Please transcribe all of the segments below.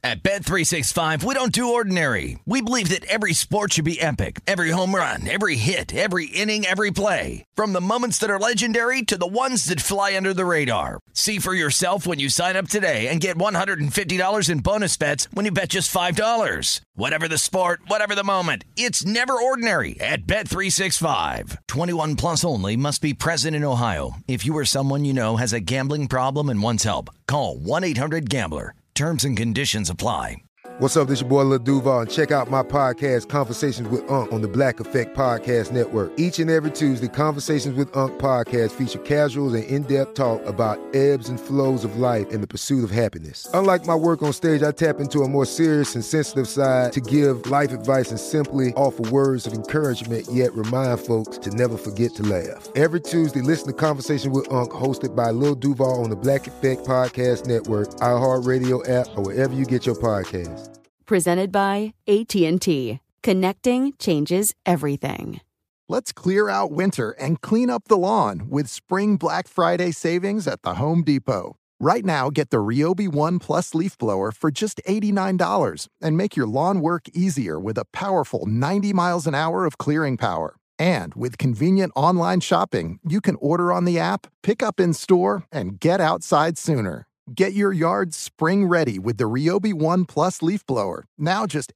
At Bet365, we don't do ordinary. We believe that every sport should be epic. Every home run, every hit, every inning, every play. From the moments that are legendary to the ones that fly under the radar. See for yourself when you sign up today and get $150 in bonus bets when you bet just $5. Whatever the sport, whatever the moment, it's never ordinary at Bet365. 21 plus only. Must be present in Ohio. If you or someone you know has a gambling problem and wants help, call 1-800-GAMBLER. Terms and conditions apply. What's up? This your boy Lil Duval, and check out my podcast, Conversations with Unc, on the Black Effect Podcast Network. Each and every Tuesday, Conversations with Unc podcast feature casual and in-depth talk about ebbs and flows of life and the pursuit of happiness. Unlike my work on stage, I tap into a more serious and sensitive side to give life advice and simply offer words of encouragement, yet remind folks to never forget to laugh. Every Tuesday, listen to Conversations with Unc, hosted by Lil Duval on the Black Effect Podcast Network, iHeartRadio app, or wherever you get your podcasts. Presented by AT&T. Connecting changes everything. Let's clear out winter and clean up the lawn with Spring Black Friday savings at the Home Depot. Right now, get the Ryobi One Plus leaf blower for just $89 and make your lawn work easier with a powerful 90 miles an hour of clearing power. And with convenient online shopping, you can order on the app, pick up in store, and get outside sooner. Get your yard spring ready with the Ryobi One Plus leaf blower. Now just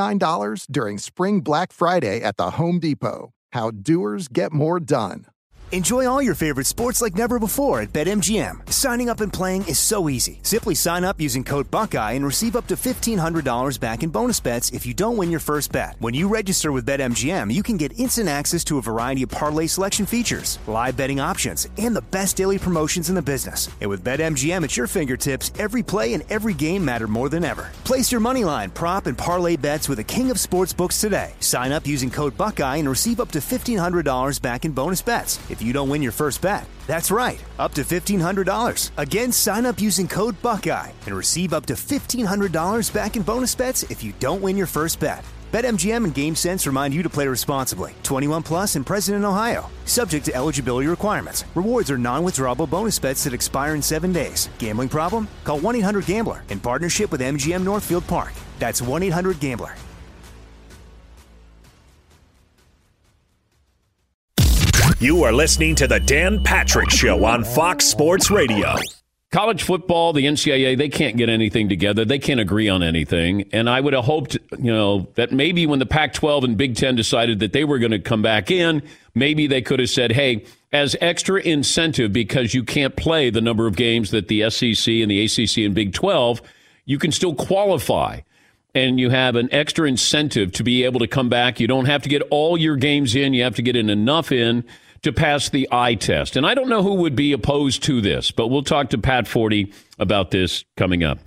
$89 during Spring Black Friday at the Home Depot. How doers get more done. Enjoy all your favorite sports like never before at BetMGM. Signing up and playing is so easy. Simply sign up using code Buckeye and receive up to $1,500 back in bonus bets if you don't win your first bet. When you register with BetMGM, you can get instant access to a variety of parlay selection features, live betting options, and the best daily promotions in the business. And with BetMGM at your fingertips, every play and every game matter more than ever. Place your moneyline, prop, and parlay bets with the king of sportsbooks today. Sign up using code Buckeye and receive up to $1,500 back in bonus bets if you don't win your first bet. That's right, up to $1,500. Again, sign up using code Buckeye and receive up to $1,500 back in bonus bets if you don't win your first bet. BetMGM and GameSense remind you to play responsibly. 21 plus and present in Ohio. Subject to eligibility requirements. Rewards are non-withdrawable bonus bets that expire in 7 days. Gambling problem? Call 1-800-GAMBLER in partnership with MGM Northfield Park. That's 1-800-GAMBLER. You are listening to The Dan Patrick Show on Fox Sports Radio. College football, the NCAA, they can't get anything together. They can't agree on anything. And I would have hoped, that maybe when the Pac-12 and Big Ten decided that they were going to come back in, maybe they could have said, hey, as extra incentive, because you can't play the number of games that the SEC and the ACC and Big 12, you can still qualify. And you have an extra incentive to be able to come back. You don't have to get all your games in. You have to get in enough in to pass the eye test. And I don't know who would be opposed to this, but we'll talk to Pat Forty about this coming up.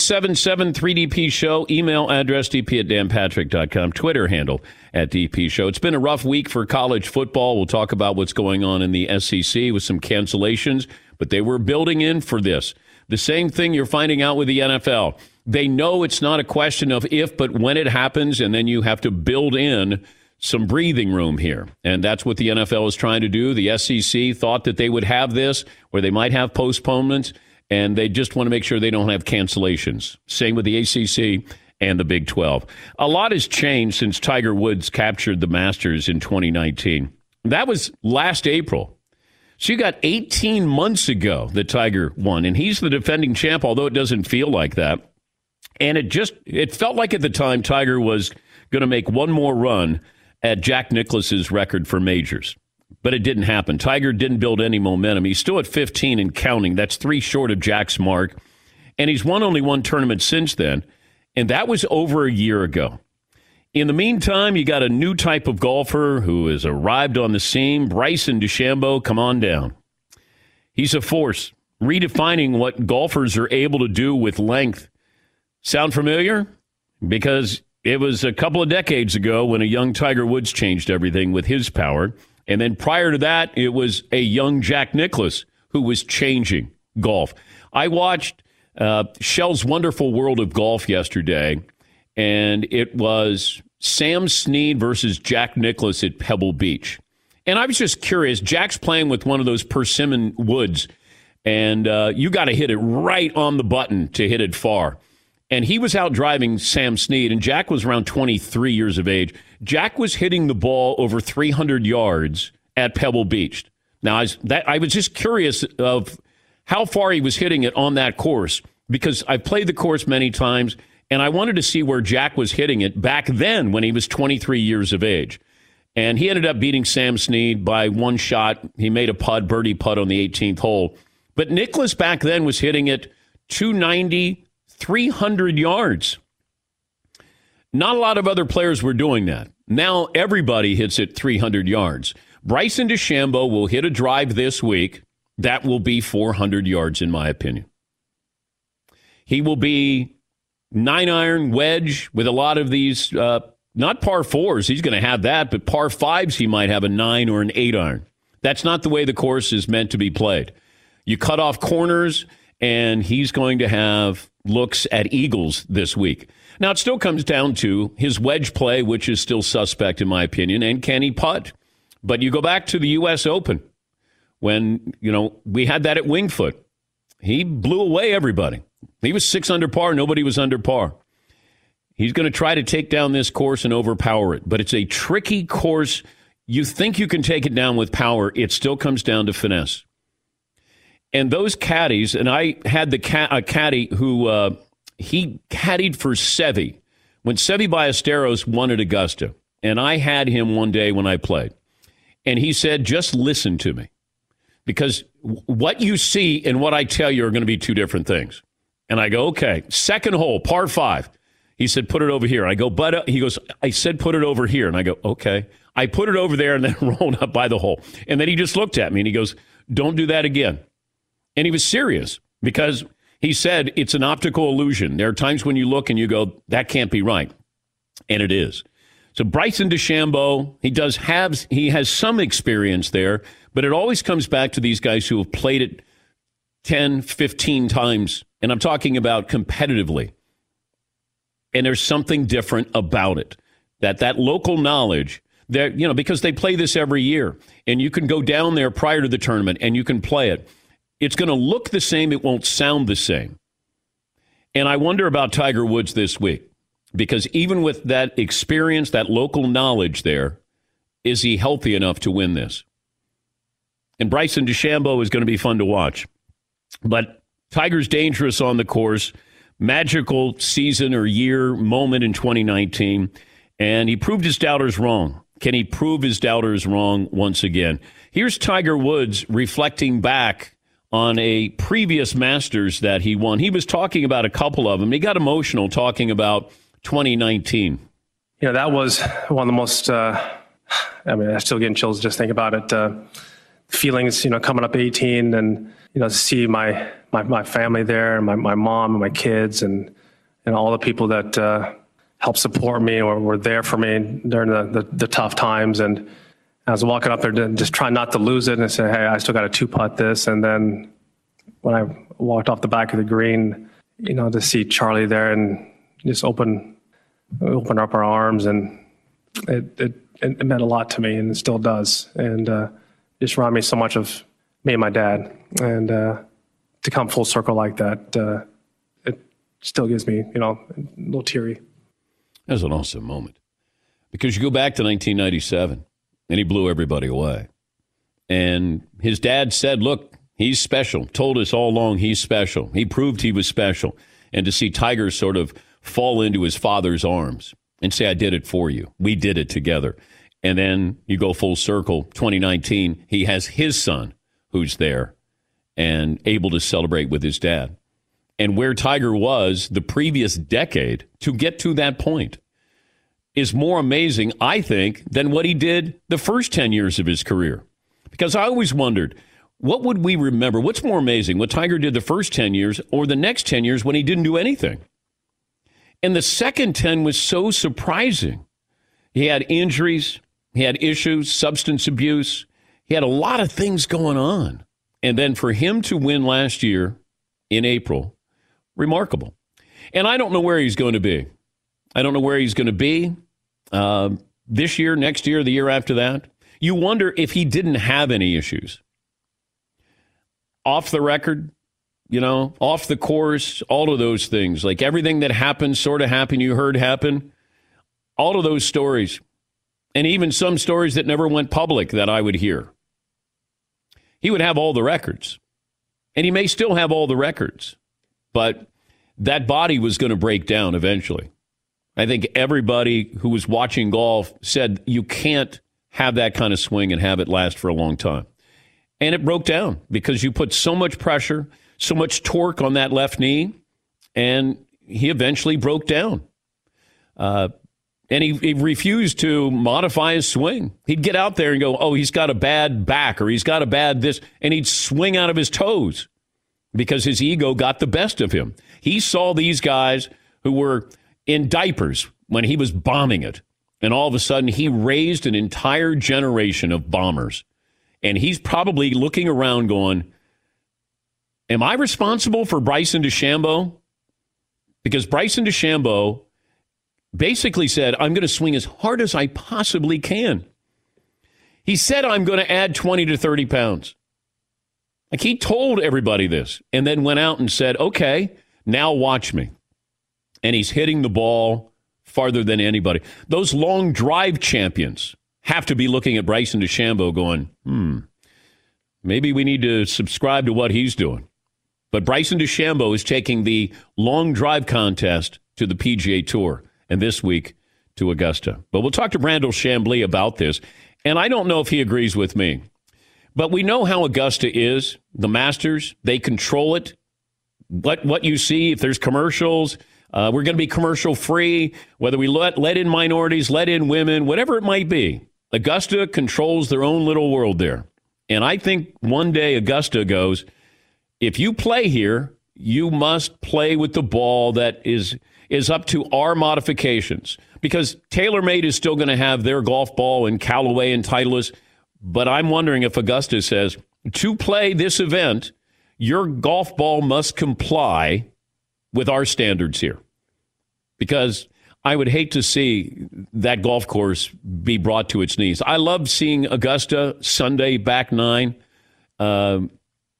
877-3DP-SHOW, email address dp@danpatrick.com, Twitter handle @DP-SHOW. It's been a rough week for college football. We'll talk about what's going on in the SEC with some cancellations, but they were building in for this. The same thing you're finding out with the NFL. They know it's not a question of if, but when it happens, and then you have to build in some breathing room here. And that's what the NFL is trying to do. The SEC thought that they would have this, where they might have postponements, and they just want to make sure they don't have cancellations. Same with the ACC and the Big 12. A lot has changed since Tiger Woods captured the Masters in 2019. That was last April. So you got 18 months ago that Tiger won, and he's the defending champ, although it doesn't feel like that. And it felt like at the time Tiger was going to make one more run at Jack Nicklaus's record for majors. But it didn't happen. Tiger didn't build any momentum. He's still at 15 and counting. That's 3 short of Jack's mark. And he's won only one tournament since then. And that was over a year ago. In the meantime, you got a new type of golfer who has arrived on the scene. Bryson DeChambeau, come on down. He's a force, redefining what golfers are able to do with length. Sound familiar? Because it was a couple of decades ago when a young Tiger Woods changed everything with his power. And then prior to that, it was a young Jack Nicklaus who was changing golf. I watched Shell's Wonderful World of Golf yesterday, and it was Sam Snead versus Jack Nicklaus at Pebble Beach. And I was just curious. Jack's playing with one of those persimmon woods, and you got to hit it right on the button to hit it far. And he was out driving Sam Snead, and Jack was around 23 years of age. Jack was hitting the ball over 300 yards at Pebble Beach. Now, I was just curious of how far he was hitting it on that course, because I've played the course many times, and I wanted to see where Jack was hitting it back then when he was 23 years of age. And he ended up beating Sam Snead by one shot. He made a birdie putt on the 18th hole. But Nicklaus back then was hitting it 290, 300 yards. Not a lot of other players were doing that. Now everybody hits it 300 yards. Bryson DeChambeau will hit a drive this week that will be 400 yards, in my opinion. He will be 9-iron wedge with a lot of these, not par 4s. He's going to have that, but par 5s, he might have a 9 or an 8-iron. That's not the way the course is meant to be played. You cut off corners, and he's going to have looks at eagles this week. Now, it still comes down to his wedge play, which is still suspect, in my opinion, and can he putt? But you go back to the U.S. Open when, we had that at Winged Foot. He blew away everybody. He was 6 under par. Nobody was under par. He's going to try to take down this course and overpower it. But it's a tricky course. You think you can take it down with power. It still comes down to finesse. And those caddies, and I had a caddy who he caddied for Seve when Seve Ballesteros won at Augusta. And I had him one day when I played. And he said, just listen to me. Because what you see and what I tell you are going to be two different things. And I go, okay, second hole, par 5. He said, put it over here. I go, but he goes, I said, put it over here. And I go, okay. I put it over there and then rolled up by the hole. And then he just looked at me and he goes, don't do that again. And he was serious because he said it's an optical illusion. There are times when you look and you go, that can't be right. And it is. So Bryson DeChambeau, he has some experience there, but it always comes back to these guys who have played it 10, 15 times. And I'm talking about competitively. And there's something different about it. That local knowledge, because they play this every year. And you can go down there prior to the tournament and you can play it. It's going to look the same. It won't sound the same. And I wonder about Tiger Woods this week. Because even with that experience, that local knowledge there, is he healthy enough to win this? And Bryson DeChambeau is going to be fun to watch. But Tiger's dangerous on the course. Magical season or year moment in 2019. And he proved his doubters wrong. Can he prove his doubters wrong once again? Here's Tiger Woods reflecting back on a previous Masters that he won. He was talking about a couple of them. He got emotional talking about 2019. That was one of the most, I'm still getting chills just thinking about it. Feelings, coming up 18 and, to see my family there, and my mom and my kids and all the people that helped support me or were there for me during the tough times. And I was walking up there just trying not to lose it and I said, hey, I still got to 2-putt this. And then when I walked off the back of the green, to see Charlie there and just open up our arms, and it meant a lot to me, and it still does. And just reminded me so much of me and my dad. And to come full circle like that, it still gives me, a little teary. That was an awesome moment. Because you go back to 1997, and he blew everybody away. And his dad said, look, he's special. Told us all along he's special. He proved he was special. And to see Tiger sort of fall into his father's arms and say, I did it for you. We did it together. And then you go full circle, 2019, he has his son who's there and able to celebrate with his dad. And where Tiger was the previous decade to get to that point is more amazing, I think, than what he did the first 10 years of his career. Because I always wondered, what would we remember? What's more amazing, what Tiger did the first 10 years or the next 10 years when he didn't do anything? And the second 10 was so surprising. He had injuries. He had issues, substance abuse. He had a lot of things going on. And then for him to win last year in April, remarkable. And I don't know where he's going to be. I don't know where he's going to be this year, next year, the year after that. You wonder if he didn't have any issues. Off the record, off the course, all of those things. Like everything that happened, sort of happened, you heard happen. All of those stories. And even some stories that never went public that I would hear. He would have all the records. And he may still have all the records. But that body was going to break down eventually. I think everybody who was watching golf said you can't have that kind of swing and have it last for a long time. And it broke down because you put so much pressure, so much torque on that left knee, and he eventually broke down. And he refused to modify his swing. He'd get out there and go, oh, he's got a bad back or he's got a bad this, and he'd swing out of his toes because his ego got the best of him. He saw these guys who were in diapers when he was bombing it, and all of a sudden he raised an entire generation of bombers. And he's probably looking around going, am I responsible for Bryson DeChambeau? Because Bryson DeChambeau basically said, I'm going to swing as hard as I possibly can. He said, I'm going to add 20 to 30 pounds. Like he told everybody this and then went out and said, okay, now watch me. And he's hitting the ball farther than anybody. Those long drive champions have to be looking at Bryson DeChambeau going, maybe we need to subscribe to what he's doing. But Bryson DeChambeau is taking the long drive contest to the PGA Tour. And this week to Augusta. But we'll talk to Brandel Chamblee about this. And I don't know if he agrees with me. But we know how Augusta is. The Masters, they control it. What you see, if there's commercials, we're going to be commercial free. Whether we let in minorities, let in women, whatever it might be. Augusta controls their own little world there. And I think one day Augusta goes, if you play here, you must play with the ball that is up to our modifications, because TaylorMade is still going to have their golf ball and Callaway and Titleist. But I'm wondering if Augusta says, to play this event, your golf ball must comply with our standards here. Because I would hate to see that golf course be brought to its knees. I love seeing Augusta Sunday back nine, and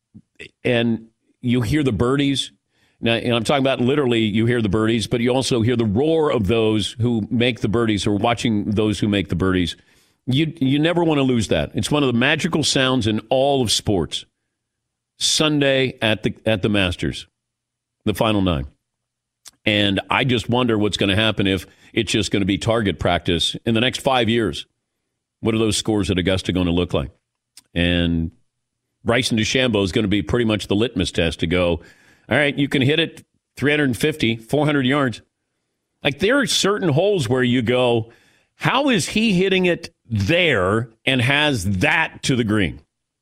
you hear the birdies. Now, and I'm talking about literally you hear the birdies, but you also hear the roar of those who make the birdies or watching those who make the birdies. You never want to lose that. It's one of the magical sounds in all of sports. Sunday at the Masters, the final nine. And I just wonder what's going to happen if it's just going to be target practice in the next 5 years. What are those scores at Augusta going to look like? And Bryson DeChambeau is going to be pretty much the litmus test to go, all right, you can hit it 350, 400 yards. Like there are certain holes where you go, how is he hitting it there and has that to the green?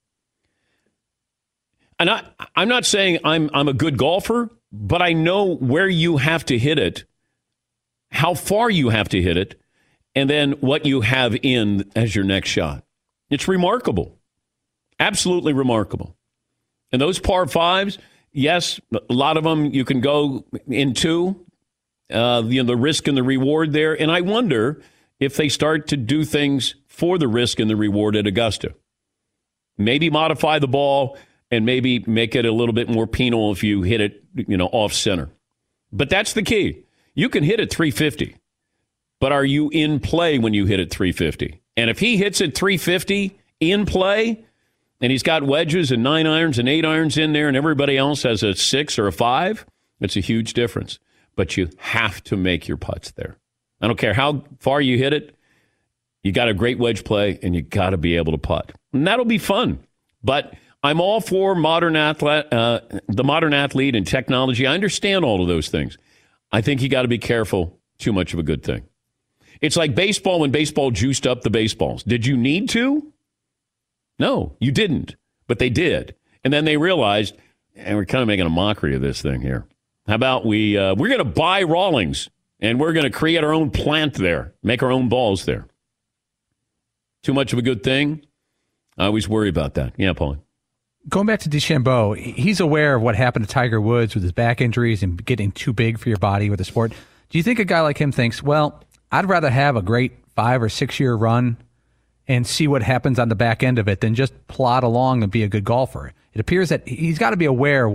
And I'm not saying I'm a good golfer, but I know where you have to hit it, how far you have to hit it, and then what you have in as your next shot. It's remarkable. Absolutely remarkable. And those par fives, yes, a lot of them you can go into, the risk and the reward there. And I wonder if they start to do things for the risk and the reward at Augusta. Maybe modify the ball and maybe make it a little bit more penal if you hit it, off center. But that's the key. You can hit it 350, but are you in play when you hit it 350? And if he hits it 350 in play, and he's got wedges and 9 irons and 8 irons in there, and everybody else has a 6 or a 5, it's a huge difference. But you have to make your putts there. I don't care how far you hit it. You got a great wedge play, and you got to be able to putt. And that'll be fun. But I'm all for the modern athlete and technology. I understand all of those things. I think you got to be careful. Too much of a good thing. It's like baseball when baseball juiced up the baseballs. Did you need to? No, you didn't. But they did. And then they realized, and we're kind of making a mockery of this thing here. How about we're going to buy Rawlings, and we're going to create our own plant there, make our own balls there. Too much of a good thing? I always worry about that. Yeah, Paul. Going back to DeChambeau, he's aware of what happened to Tiger Woods with his back injuries and getting too big for your body with the sport. Do you think a guy like him thinks, well, I'd rather have a great 5 or 6 year run and see what happens on the back end of it than just plod along and be a good golfer? It appears that he's got to be aware what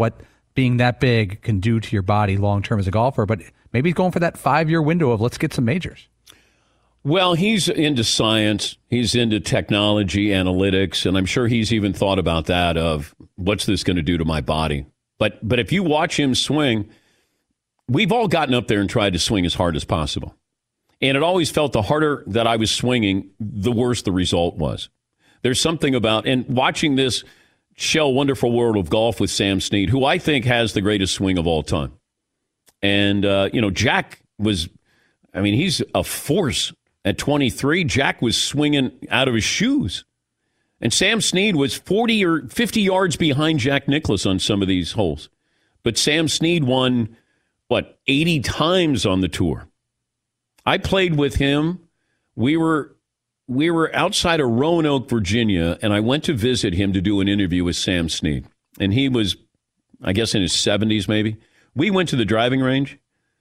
being that big can do to your body long term as a golfer, but maybe he's going for that 5-year window of let's get some majors. Well, he's into science. He's into technology, analytics, and I'm sure he's even thought about that of what's this going to do to my body. But if you watch him swing, we've all gotten up there and tried to swing as hard as possible. And it always felt the harder that I was swinging, the worse the result was. There's something about, and watching this show, Wonderful World of Golf with Sam Snead, who I think has the greatest swing of all time. And, Jack was, he's a force at 23. Jack was swinging out of his shoes. And Sam Snead was 40 or 50 yards behind Jack Nicklaus on some of these holes. But Sam Snead won, 80 times on the tour. I played with him. We were outside of Roanoke, Virginia, and I went to visit him to do an interview with Sam Snead. And he was, I guess, in his 70s maybe. We went to the driving range.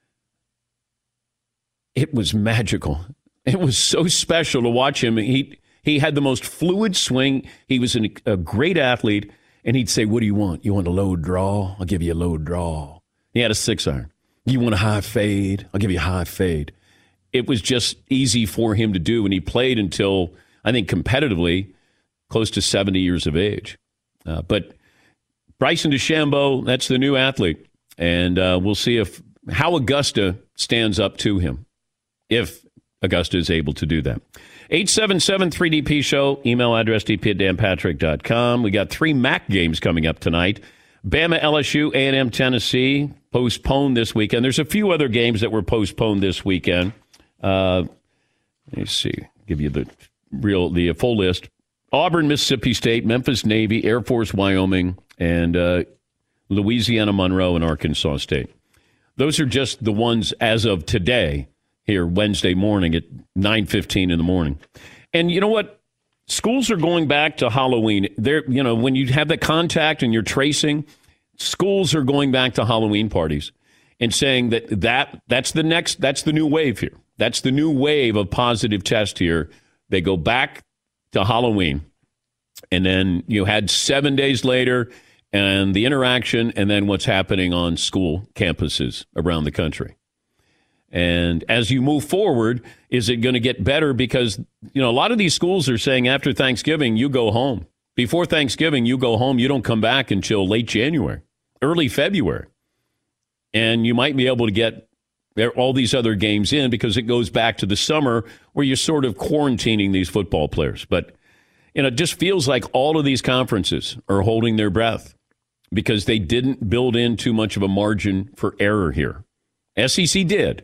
It was magical. It was so special to watch him. He had the most fluid swing. He was a great athlete. And he'd say, what do you want? You want a low draw? I'll give you a low draw. He had a 6-iron. You want a high fade? I'll give you a high fade. It was just easy for him to do, and he played until, I think, competitively, close to 70 years of age. But Bryson DeChambeau, that's the new athlete, and we'll see how Augusta stands up to him, if Augusta is able to do that. 877-3DP Show, email address dp@danpatrick.com. We got 3 MAC games coming up tonight. Bama, LSU, A&M, Tennessee, postponed this weekend. There's a few other games that were postponed this weekend. Let me see. Give you the full list. Auburn, Mississippi State, Memphis Navy, Air Force, Wyoming, and Louisiana Monroe and Arkansas State. Those are just the ones as of today here Wednesday morning at 9:15 in the morning. And you know what? Schools are going back to Halloween. When you have the contact and you're tracing, schools are going back to Halloween parties and saying that's the new wave here. That's the new wave of positive test here. They go back to Halloween. And then you had 7 days later and the interaction and then what's happening on school campuses around the country. And as you move forward, is it going to get better? Because, a lot of these schools are saying after Thanksgiving, you go home. Before Thanksgiving, you go home. You don't come back until late January, early February. And you might be able to get all these other games in because it goes back to the summer where you're sort of quarantining these football players. But, it just feels like all of these conferences are holding their breath because they didn't build in too much of a margin for error here. SEC did.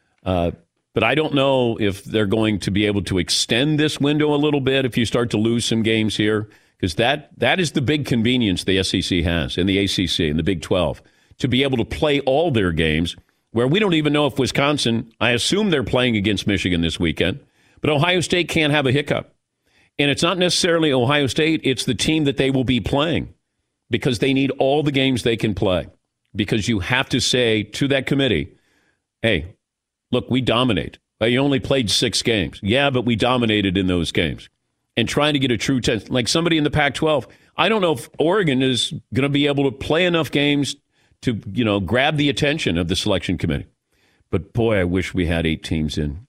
But I don't know if they're going to be able to extend this window a little bit if you start to lose some games here, because that is the big convenience the SEC has and the ACC and the Big 12, to be able to play all their games where we don't even know if Wisconsin, I assume they're playing against Michigan this weekend, but Ohio State can't have a hiccup. And it's not necessarily Ohio State, it's the team that they will be playing because they need all the games they can play, because you have to say to that committee, hey, look, we dominate. You only played 6 games. Yeah, but we dominated in those games. And trying to get a true test, like somebody in the Pac-12, I don't know if Oregon is going to be able to play enough games to, grab the attention of the selection committee. But boy, I wish we had 8 teams in.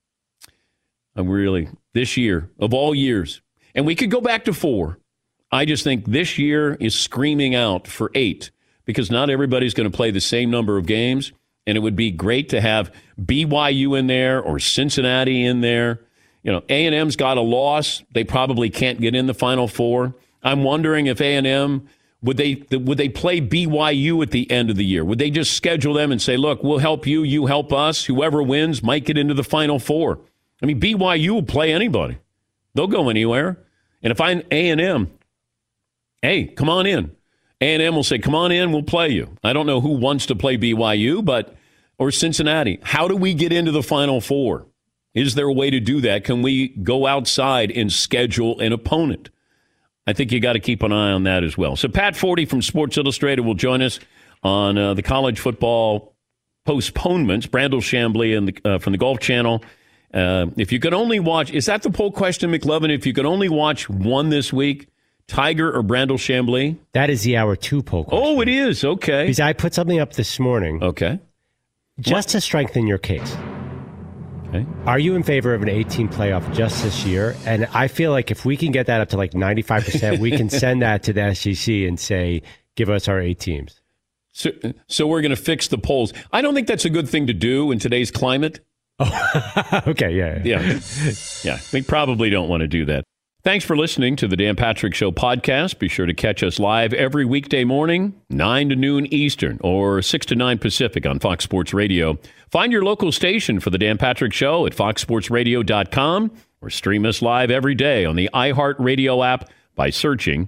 I'm really, this year, of all years, and we could go back to 4. I just think this year is screaming out for 8 because not everybody's going to play the same number of games. And it would be great to have BYU in there or Cincinnati in there. A&M's got a loss. They probably can't get in the Final Four. I'm wondering if A&M, would they play BYU at the end of the year? Would they just schedule them and say, look, we'll help you, you help us. Whoever wins might get into the Final Four. BYU will play anybody. They'll go anywhere. And if I'm A&M, hey, come on in. A&M will say, come on in, we'll play you. I don't know who wants to play BYU, or Cincinnati. How do we get into the Final Four? Is there a way to do that? Can we go outside and schedule an opponent? I think you got to keep an eye on that as well. So Pat Forty from Sports Illustrated will join us on the college football postponements. Brandel Chambly from the Golf Channel. If you could only watch, is that the poll question, McLovin? If you could only watch one this week, Tiger or Brandel Chambly? That is the Hour 2 poll question. Oh, it is. Okay. Because I put something up this morning. Okay. Just to strengthen your case. Okay. Are you in favor of an 18 playoff just this year? And I feel like if we can get that up to like 95%, we can send that to the SEC and say, give us our 8 teams. So we're going to fix the polls. I don't think that's a good thing to do in today's climate. Oh, okay, yeah. We probably don't want to do that. Thanks for listening to the Dan Patrick Show podcast. Be sure to catch us live every weekday morning, 9 to noon Eastern or 6 to 9 Pacific on Fox Sports Radio. Find your local station for the Dan Patrick Show at foxsportsradio.com or stream us live every day on the iHeartRadio app by searching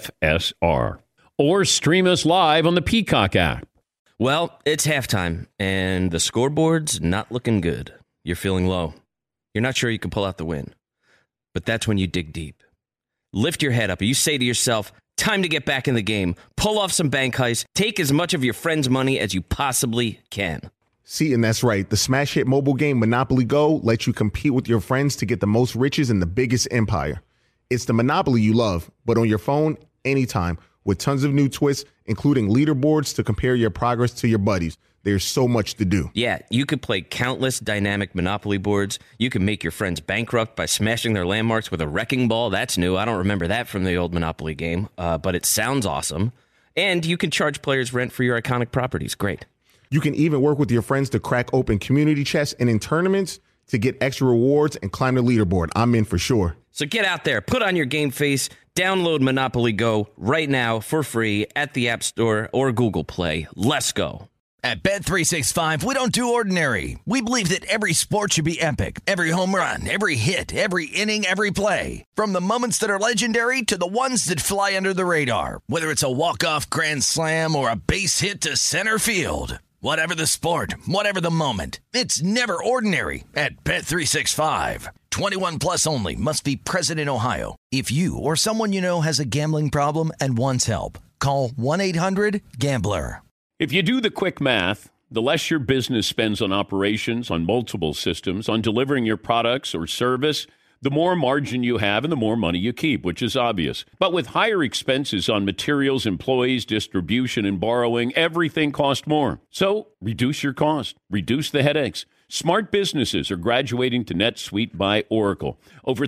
FSR. Or stream us live on the Peacock app. Well, it's halftime, and the scoreboard's not looking good. You're feeling low. You're not sure you can pull out the win. But that's when you dig deep. Lift your head up, and you say to yourself, time to get back in the game. Pull off some bank heists. Take as much of your friend's money as you possibly can. See, and that's right. The smash hit mobile game Monopoly Go lets you compete with your friends to get the most riches in the biggest empire. It's the Monopoly you love, but on your phone, anytime, with tons of new twists, including leaderboards to compare your progress to your buddies. There's so much to do. Yeah, you could play countless dynamic Monopoly boards. You can make your friends bankrupt by smashing their landmarks with a wrecking ball. That's new. I don't remember that from the old Monopoly game, but it sounds awesome. And you can charge players rent for your iconic properties. Great. You can even work with your friends to crack open community chests and in tournaments to get extra rewards and climb the leaderboard. I'm in for sure. So get out there, put on your game face, download Monopoly Go right now for free at the App Store or Google Play. Let's go. At Bet365, we don't do ordinary. We believe that every sport should be epic. Every home run, every hit, every inning, every play. From the moments that are legendary to the ones that fly under the radar. Whether it's a walk-off grand slam or a base hit to center field. Whatever the sport, whatever the moment. It's never ordinary at Bet365. 21 plus only. Must be present in Ohio. If you or someone you know has a gambling problem and wants help, call 1-800-GAMBLER. If you do the quick math, the less your business spends on operations, on multiple systems, on delivering your products or service, the more margin you have and the more money you keep, which is obvious. But with higher expenses on materials, employees, distribution, and borrowing, everything costs more. So reduce your cost, reduce the headaches. Smart businesses are graduating to NetSuite by Oracle. Over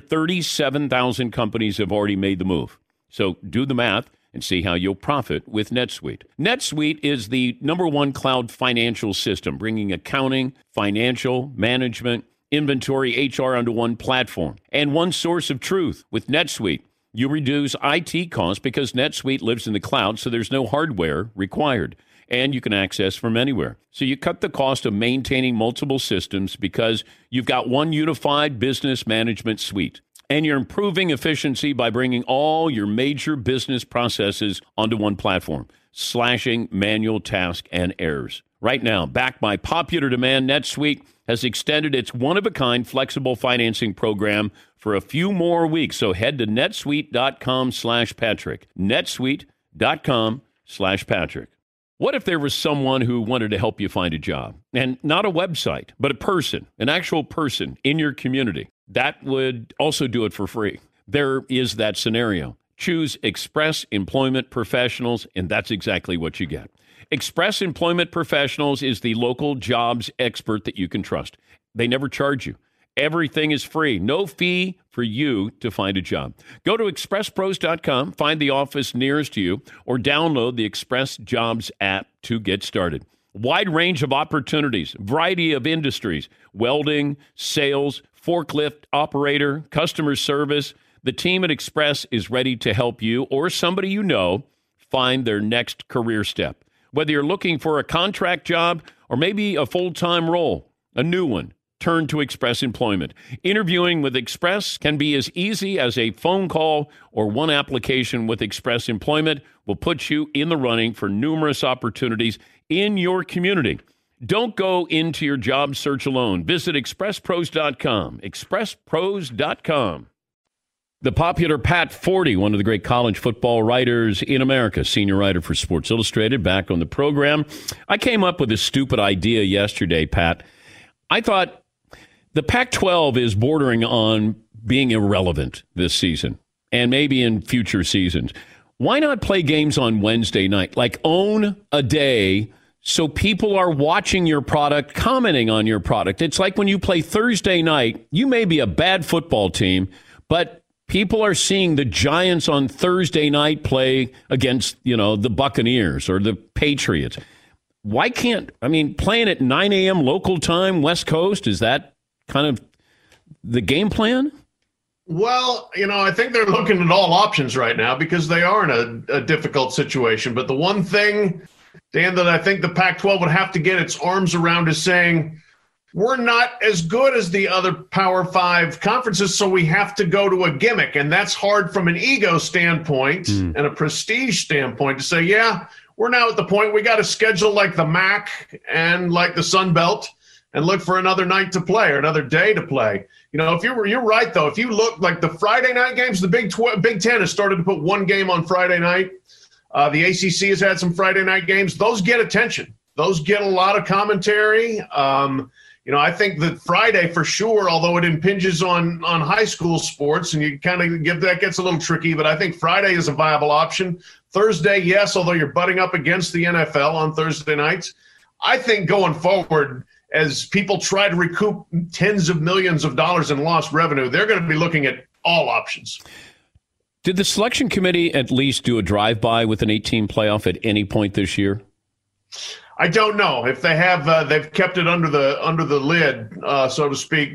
37,000 companies have already made the move. So do the math and see how you'll profit with NetSuite. NetSuite is the #1 cloud financial system, bringing accounting, financial, management, inventory, HR onto one platform and one source of truth. With NetSuite, you reduce IT costs because NetSuite lives in the cloud, so there's no hardware required, and you can access from anywhere. So you cut the cost of maintaining multiple systems because you've got one unified business management suite. And you're improving efficiency by bringing all your major business processes onto one platform, slashing manual tasks and errors. Right now, backed by popular demand, NetSuite has extended its one-of-a-kind flexible financing program for a few more weeks. So head to netsuite.com/Patrick. netsuite.com/Patrick. What if there was someone who wanted to help you find a job? And not a website, but a person, an actual person in your community. That would also do it for free. There is that scenario. Choose Express Employment Professionals, and that's exactly what you get. Express Employment Professionals is the local jobs expert that you can trust. They never charge you. Everything is free. No fee for you to find a job. Go to expresspros.com, find the office nearest you, or download the Express Jobs app to get started. Wide range of opportunities, variety of industries, welding, sales, forklift operator, customer service. The team at Express is ready to help you or somebody you know find their next career step. Whether you're looking for a contract job or maybe a full-time role, a new one, turn to Express Employment. Interviewing with Express can be as easy as a phone call, or one application with Express Employment will put you in the running for numerous opportunities in your community. Don't go into your job search alone. Visit expresspros.com. expresspros.com. The popular Pat Forty, one of the great college football writers in America, senior writer for Sports Illustrated, back on the program. I came up with a stupid idea yesterday, Pat. I thought the Pac-12 is bordering on being irrelevant this season. and maybe in future seasons. Why not play games on Wednesday night? Like own a day so people are watching your product, commenting on your product. It's like when you play Thursday night, you may be a bad football team, but people are seeing the Giants on Thursday night play against, the Buccaneers or the Patriots. Why can't, playing at 9 a.m. local time, West Coast, is that kind of the game plan? Well, I think they're looking at all options right now because they are in a difficult situation. But the one thing, Dan, that I think the Pac-12 would have to get its arms around is saying, we're not as good as the other Power 5 conferences, so we have to go to a gimmick. And that's hard from an ego standpoint and a prestige standpoint to say, yeah, we're now at the point we got to schedule like the MAC and like the Sun Belt and look for another night to play or another day to play. If you're right, though, if you look like the Friday night games, the Big Ten has started to put one game on Friday night. The ACC has had some Friday night games. Those get attention. Those get a lot of commentary. I think that Friday for sure, although it impinges on high school sports and you kind of that gets a little tricky, but I think Friday is a viable option. Thursday, yes, although you're butting up against the NFL on Thursday nights. I think going forward, as people try to recoup tens of millions of dollars in lost revenue, they're going to be looking at all options. Did the selection committee at least do a drive-by with an 18 playoff at any point this year? I don't know if they have. They've kept it under the lid, so to speak.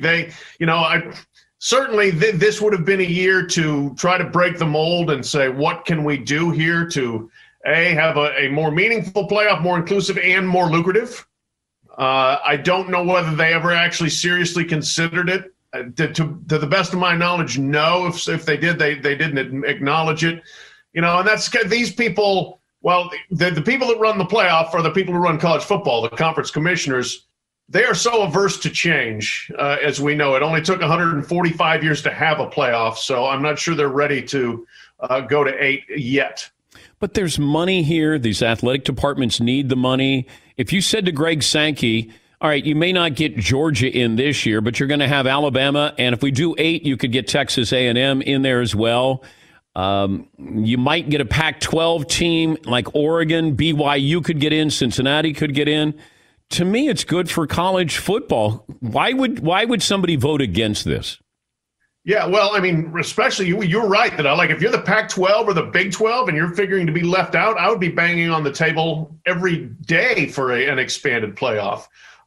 Certainly this would have been a year to try to break the mold and say, what can we do here to have a more meaningful playoff, more inclusive, and more lucrative? I don't know whether they ever actually seriously considered it. To the best of my knowledge, no. If they did, they didn't acknowledge it. And that's these people. Well, the people that run the playoff are the people who run college football, the conference commissioners. They are so averse to change, as we know. It only took 145 years to have a playoff, so I'm not sure they're ready to go to 8 yet. But there's money here. These athletic departments need the money. If you said to Greg Sankey, all right, you may not get Georgia in this year, but you're going to have Alabama, and if we do 8, you could get Texas A&M in there as well. You might get a Pac-12 team like Oregon. BYU could get in. Cincinnati could get in. To me, it's good for college football. Why would somebody vote against this? Yeah, well, especially you're right that if you're the Pac-12 or the Big 12 and you're figuring to be left out, I would be banging on the table every day for an expanded playoff.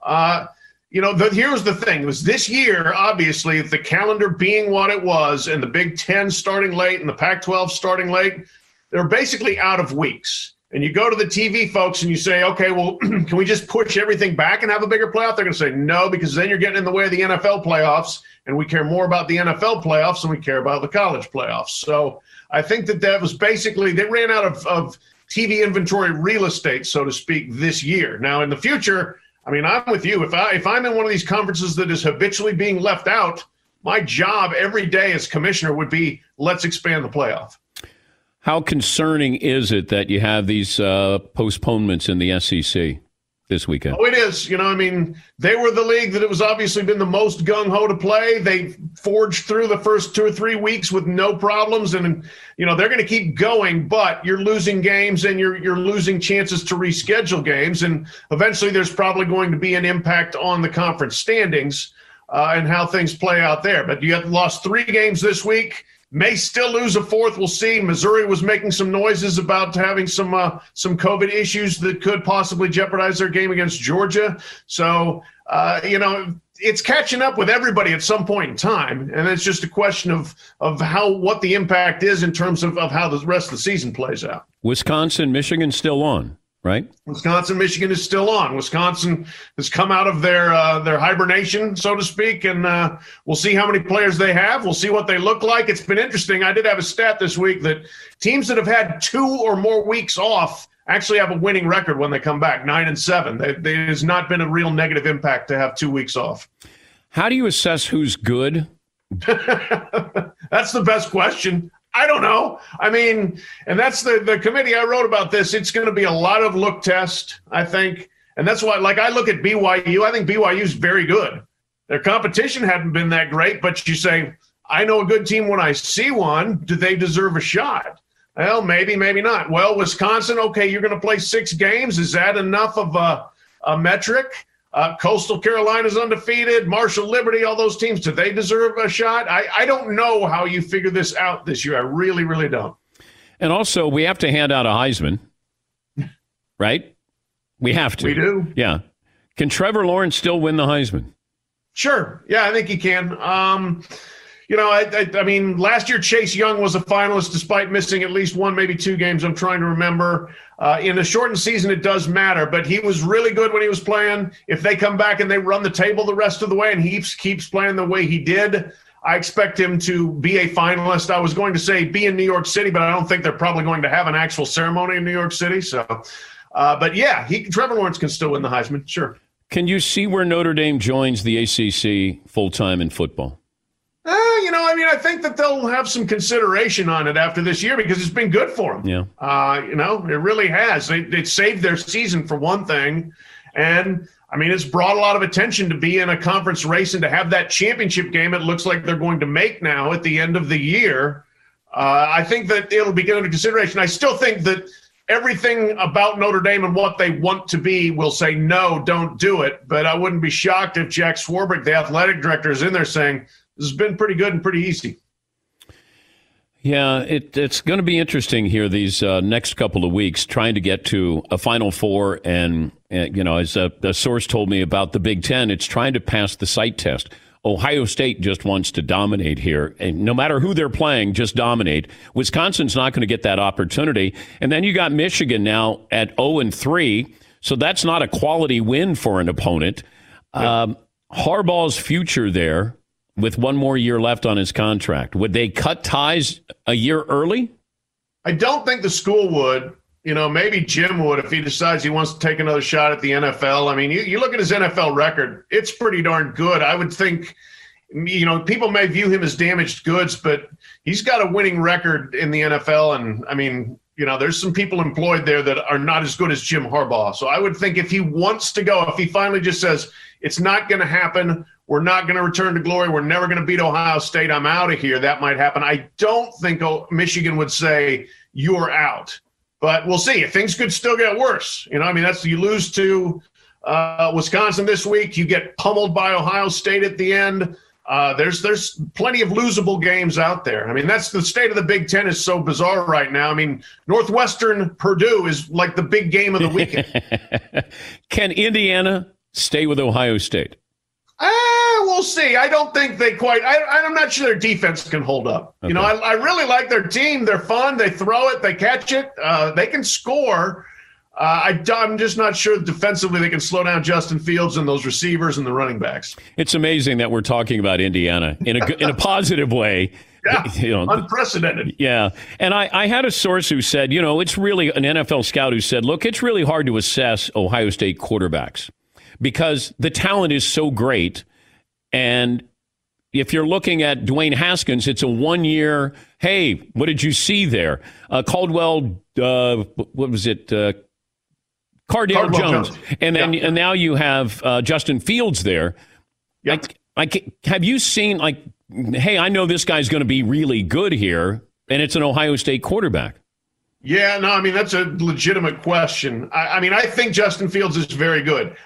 Here's the thing. It was this year, obviously, the calendar being what it was and the Big 10 starting late and the Pac-12 starting late, they're basically out of weeks. And you go to the TV folks and you say, okay, well, can we just push everything back and have a bigger playoff? They're going to say no, because then you're getting in the way of the NFL playoffs, and we care more about the NFL playoffs than we care about the college playoffs. So I think that was basically, they ran out of TV inventory real estate, so to speak, this year. Now, in the future, I'm with you. If I'm in one of these conferences that is habitually being left out, my job every day as commissioner would be, let's expand the playoff. How concerning is it that you have these postponements in the SEC this weekend? Oh, it is. They were the league that it was obviously been the most gung-ho to play. They forged through the first 2 or 3 weeks with no problems. And, they're going to keep going, but you're losing games and you're losing chances to reschedule games. And eventually there's probably going to be an impact on the conference standings and how things play out there. But you have lost 3 games this week. May still lose a 4th. We'll see. Missouri was making some noises about having some COVID issues that could possibly jeopardize their game against Georgia. So, it's catching up with everybody at some point in time. And it's just a question of what the impact is in terms of how the rest of the season plays out. Wisconsin, Michigan still on, right? Wisconsin, Michigan is still on. Wisconsin has come out of their hibernation, so to speak, and we'll see how many players they have. We'll see what they look like. It's been interesting. I did have a stat this week that teams that have had 2 or more weeks off actually have a winning record when they come back, 9-7. There has not been a real negative impact to have 2 weeks off. How do you assess who's good? That's the best question. I don't know. And that's the committee I wrote about this. It's going to be a lot of look test, I think. And that's why, I look at BYU. I think BYU is very good. Their competition hadn't been that great, but you say, I know a good team when I see one. Do they deserve a shot? Well, maybe, maybe not. Well, Wisconsin, okay, you're going to play 6 games. Is that enough of a metric? Coastal Carolina's undefeated. Marshall, Liberty, all those teams, do they deserve a shot? I don't know how you figure this out this year. I really, really don't. And also, we have to hand out a Heisman, right? We have to. We do. Yeah. Can Trevor Lawrence still win the Heisman? Sure. Yeah, I think he can. I mean, last year Chase Young was a finalist despite missing at least 1, maybe 2 games. I'm trying to remember. In a shortened season, it does matter, but he was really good when he was playing. If they come back and they run the table the rest of the way and he keeps playing the way he did, I expect him to be a finalist. I was going to say be in New York City, but I don't think they're probably going to have an actual ceremony in New York City. So, but yeah, Trevor Lawrence can still win the Heisman. Sure. Can you see where Notre Dame joins the ACC full-time in football? I think that they'll have some consideration on it after this year because it's been good for them. Yeah. It really has. It saved their season for one thing. And, it's brought a lot of attention to be in a conference race and to have that championship game it looks like they're going to make now at the end of the year. I think that it'll be given into consideration. I still think that everything about Notre Dame and what they want to be will say, no, don't do it. But I wouldn't be shocked if Jack Swarbrick, the athletic director, is in there saying, this has been pretty good and pretty easy. Yeah, it's going to be interesting here these next couple of weeks, trying to get to a Final Four. And as a source told me about the Big Ten, it's trying to pass the sight test. Ohio State just wants to dominate here. And no matter who they're playing, just dominate. Wisconsin's not going to get that opportunity. And then you got Michigan now at 0-3. So that's not a quality win for an opponent. Yeah. Harbaugh's future there, with 1 more year left on his contract, would they cut ties a year early? I don't think the school would. Maybe Jim would if he decides he wants to take another shot at the NFL. You look at his NFL record, it's pretty darn good. I would think, people may view him as damaged goods, but he's got a winning record in the NFL. And, there's some people employed there that are not as good as Jim Harbaugh. So I would think if he wants to go, if he finally just says, it's not going to happen, we're not going to return to glory, we're never going to beat Ohio State, I'm out of here, that might happen. I don't think Michigan would say, you're out. But we'll see. If things could still get worse. You lose to Wisconsin this week, you get pummeled by Ohio State at the end. There's plenty of losable games out there. That's the state of the Big Ten is so bizarre right now. Northwestern Purdue is like the big game of the weekend. Can Indiana stay with Ohio State? We'll see. I don't think they quite. I'm not sure their defense can hold up. Okay. I really like their team. They're fun. They throw it. They catch it. They can score. I'm just not sure defensively they can slow down Justin Fields and those receivers and the running backs. It's amazing that we're talking about Indiana in a positive way. Yeah, unprecedented. Yeah. And I had a source who said, it's really an NFL scout who said, look, it's really hard to assess Ohio State quarterbacks because the talent is so great. And if you're looking at Dwayne Haskins, it's a 1 year, hey, what did you see there? Caldwell, what was it? Cardale Jones. And then and now you have Justin Fields there. Yeah. Have you seen, hey, I know this guy's going to be really good here, and it's an Ohio State quarterback? Yeah, no, that's a legitimate question. I think Justin Fields is very good.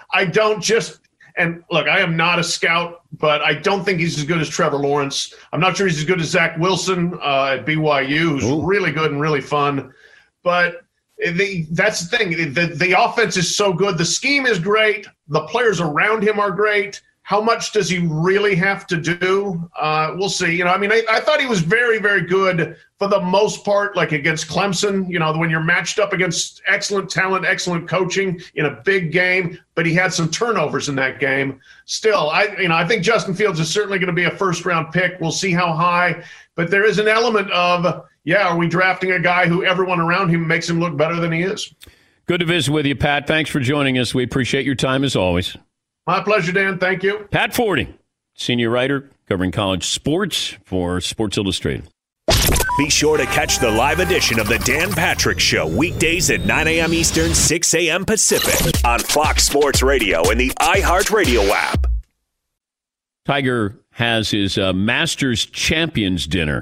And look, I am not a scout, but I don't think he's as good as Trevor Lawrence. I'm not sure he's as good as Zach Wilson at BYU, who's really good and really fun. But that's the thing. The offense is so good. The scheme is great. The players around him are great. How much does he really have to do? We'll see. I thought he was very, very good for the most part, like against Clemson, when you're matched up against excellent talent, excellent coaching in a big game, but he had some turnovers in that game. Still, I think Justin Fields is certainly going to be a first-round pick. We'll see how high. But there is an element of, are we drafting a guy who everyone around him makes him look better than he is? Good to visit with you, Pat. Thanks for joining us. We appreciate your time as always. My pleasure, Dan. Thank you. Pat Fording, senior writer covering college sports for Sports Illustrated. Be sure to catch the live edition of the Dan Patrick Show weekdays at 9 a.m. Eastern, 6 a.m. Pacific on Fox Sports Radio and the iHeartRadio app. Tiger has his Masters Champions Dinner.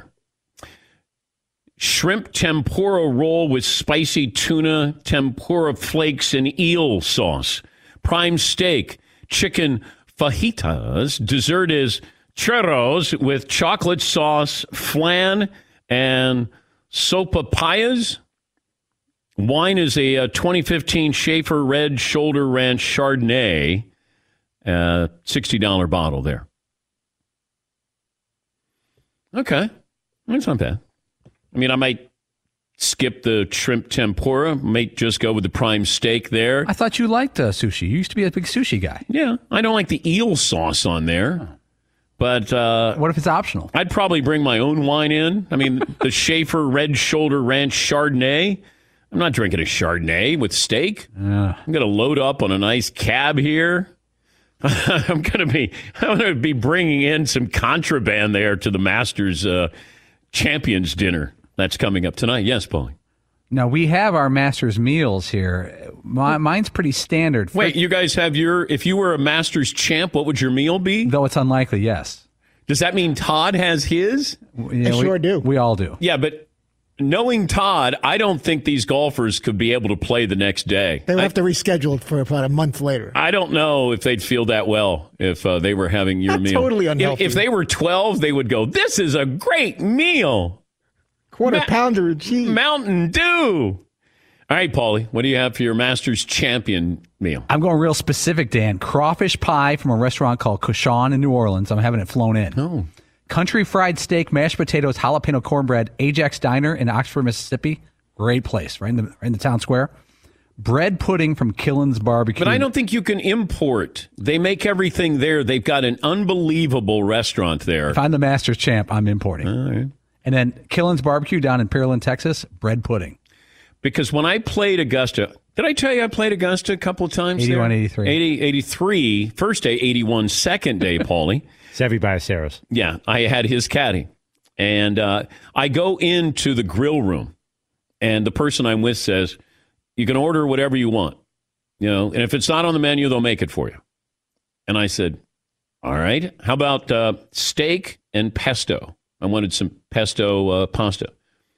Shrimp tempura roll with spicy tuna, tempura flakes, and eel sauce. Prime steak, chicken fajitas. Dessert is churros with chocolate sauce, flan, and sopapillas. Wine is a 2015 Schaefer Red Shoulder Ranch Chardonnay, $60 bottle there. Okay, that's not bad. I mean, I might skip the shrimp tempura, might just go with the prime steak there. I thought you liked sushi. You used to be a big sushi guy. Yeah, I don't like the eel sauce on there. But what if it's optional? I'd probably bring my own wine in. I mean, the Schaefer Red Shoulder Ranch Chardonnay. I'm not drinking a Chardonnay with steak. I'm going to load up on a nice cab here. I'm going to be bringing in some contraband there to the Masters Champions Dinner that's coming up tonight. Yes, Paulie. Now, we have our Masters meals here. Mine's pretty standard. Wait, you guys have if you were a Masters champ, what would your meal be? Though it's unlikely, yes. Does that mean Todd has his? Yeah, I sure do. We all do. Yeah, but knowing Todd, I don't think these golfers could be able to play the next day. They would have to reschedule it for about a month later. I don't know if they'd feel that well if they were having your meal. Totally unhealthy. If they were 12, they would go, this is a great meal. Quarter pounder of cheese. Mountain Dew. All right, Paulie, what do you have for your Masters Champion meal? I'm going real specific, Dan. Crawfish pie from a restaurant called Cochon in New Orleans. I'm having it flown in. Oh. Country fried steak, mashed potatoes, jalapeno cornbread, Ajax Diner in Oxford, Mississippi. Great place, right in the town square. Bread pudding from Killen's Barbecue. But I don't think you can import. They make everything there. They've got an unbelievable restaurant there. If I'm the Masters champ, I'm importing. All right. And then Killen's Barbecue down in Pearland, Texas, bread pudding. Because when I played Augusta, did I tell you I played Augusta a couple of times 81, there? 83. 83, first day, 81, second day, Paulie. Sevy Ballesteros. Yeah, I had his caddy. And I go into the grill room, and the person I'm with says, you can order whatever you want. And if it's not on the menu, they'll make it for you. And I said, all right, how about steak and pesto? I wanted some pesto pasta.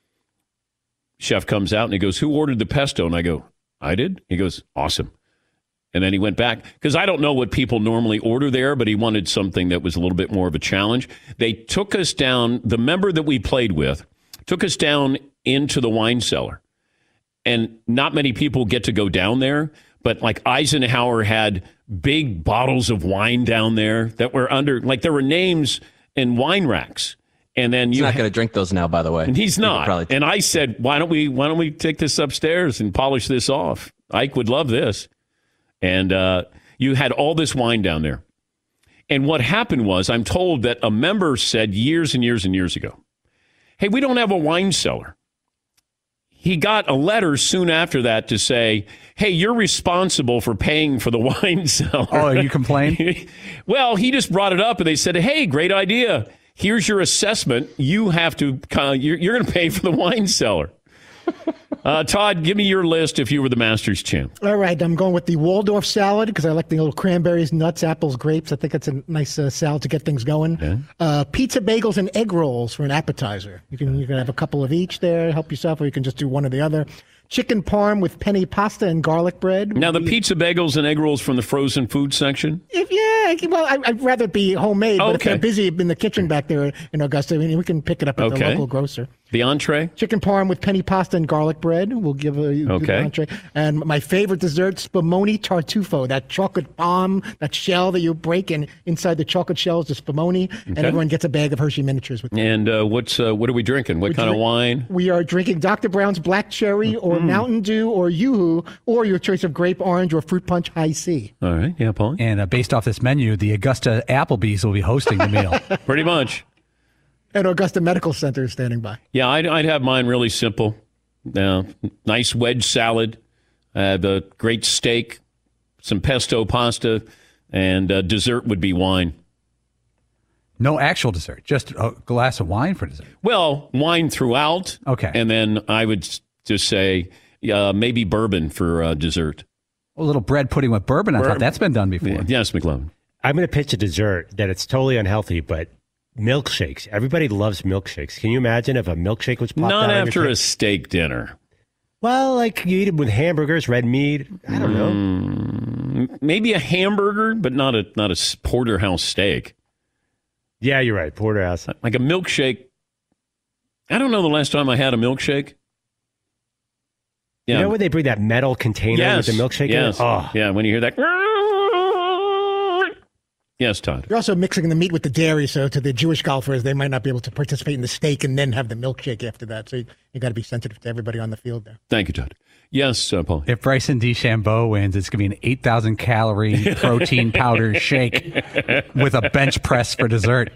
Chef comes out and he goes, who ordered the pesto? And I go, I did. He goes, awesome. And then he went back because I don't know what people normally order there, but he wanted something that was a little bit more of a challenge. They took us down, the member that we played with took us down into the wine cellar. And not many people get to go down there, but like Eisenhower had big bottles of wine down there that were under, like there were names in wine racks. And then he's not going to drink those now, by the way. And he's not. And I said, why don't we take this upstairs and polish this off? Ike would love this. And you had all this wine down there. And what happened was, I'm told that a member said years and years and years ago, hey, we don't have a wine cellar. He got a letter soon after that to say, hey, you're responsible for paying for the wine cellar. Oh, you complained? Well, he just brought it up and they said, hey, great idea. Here's your assessment. You have to, you're going to pay for the wine cellar. Todd, give me your list if you were the Masters champ. All right, I'm going with the Waldorf salad because I like the little cranberries, nuts, apples, grapes. I think it's a nice salad to get things going. Yeah. Pizza, bagels, and egg rolls for an appetizer. You can have a couple of each there, help yourself, or you can just do one or the other. Chicken parm with penne pasta and garlic bread. Now, the pizza, bagels, and egg rolls from the frozen food section? I'd rather it be homemade, but if they're busy in the kitchen back there in Augusta, we can pick it up at the local grocer. The entree? Chicken parm with penne pasta and garlic bread. We'll give the entree. And my favorite dessert, spumoni tartufo, that chocolate bomb, that shell that you break, and inside the chocolate shell is the spumoni, and everyone gets a bag of Hershey miniatures with them. And what are we drinking? What kind of wine? We are drinking Dr. Brown's Black Cherry or Mountain Dew or Yoo-Hoo or your choice of grape orange or fruit punch high C. All right. Yeah, Paul. And based off this menu, the Augusta Applebee's will be hosting the meal. Pretty much. And Augusta Medical Center is standing by. Yeah, I'd have mine really simple. Nice wedge salad, the great steak, some pesto pasta, and dessert would be wine. No actual dessert, just a glass of wine for dessert. Well, wine throughout. Okay. And then I would just say maybe bourbon for dessert. A little bread pudding with bourbon on top. That's been done before. Yes, McLovin. I'm going to pitch a dessert that it's totally unhealthy, but milkshakes. Everybody loves milkshakes. Can you imagine if a milkshake was popped Not out after a steak dinner. Well, like you eat it with hamburgers, red meat. I don't know. Maybe a hamburger, but not a porterhouse steak. Yeah, you're right. Porterhouse. Like a milkshake. I don't know the last time I had a milkshake. Yeah. You know when they bring that metal container with the milkshake in it? Oh. Yeah, when you hear that. Yes, Todd. You're also mixing the meat with the dairy, so to the Jewish golfers, they might not be able to participate in the steak and then have the milkshake after that. So you got to be sensitive to everybody on the field there. Thank you, Todd. Yes, Paul. If Bryson DeChambeau wins, it's going to be an 8,000-calorie protein powder shake with a bench press for dessert.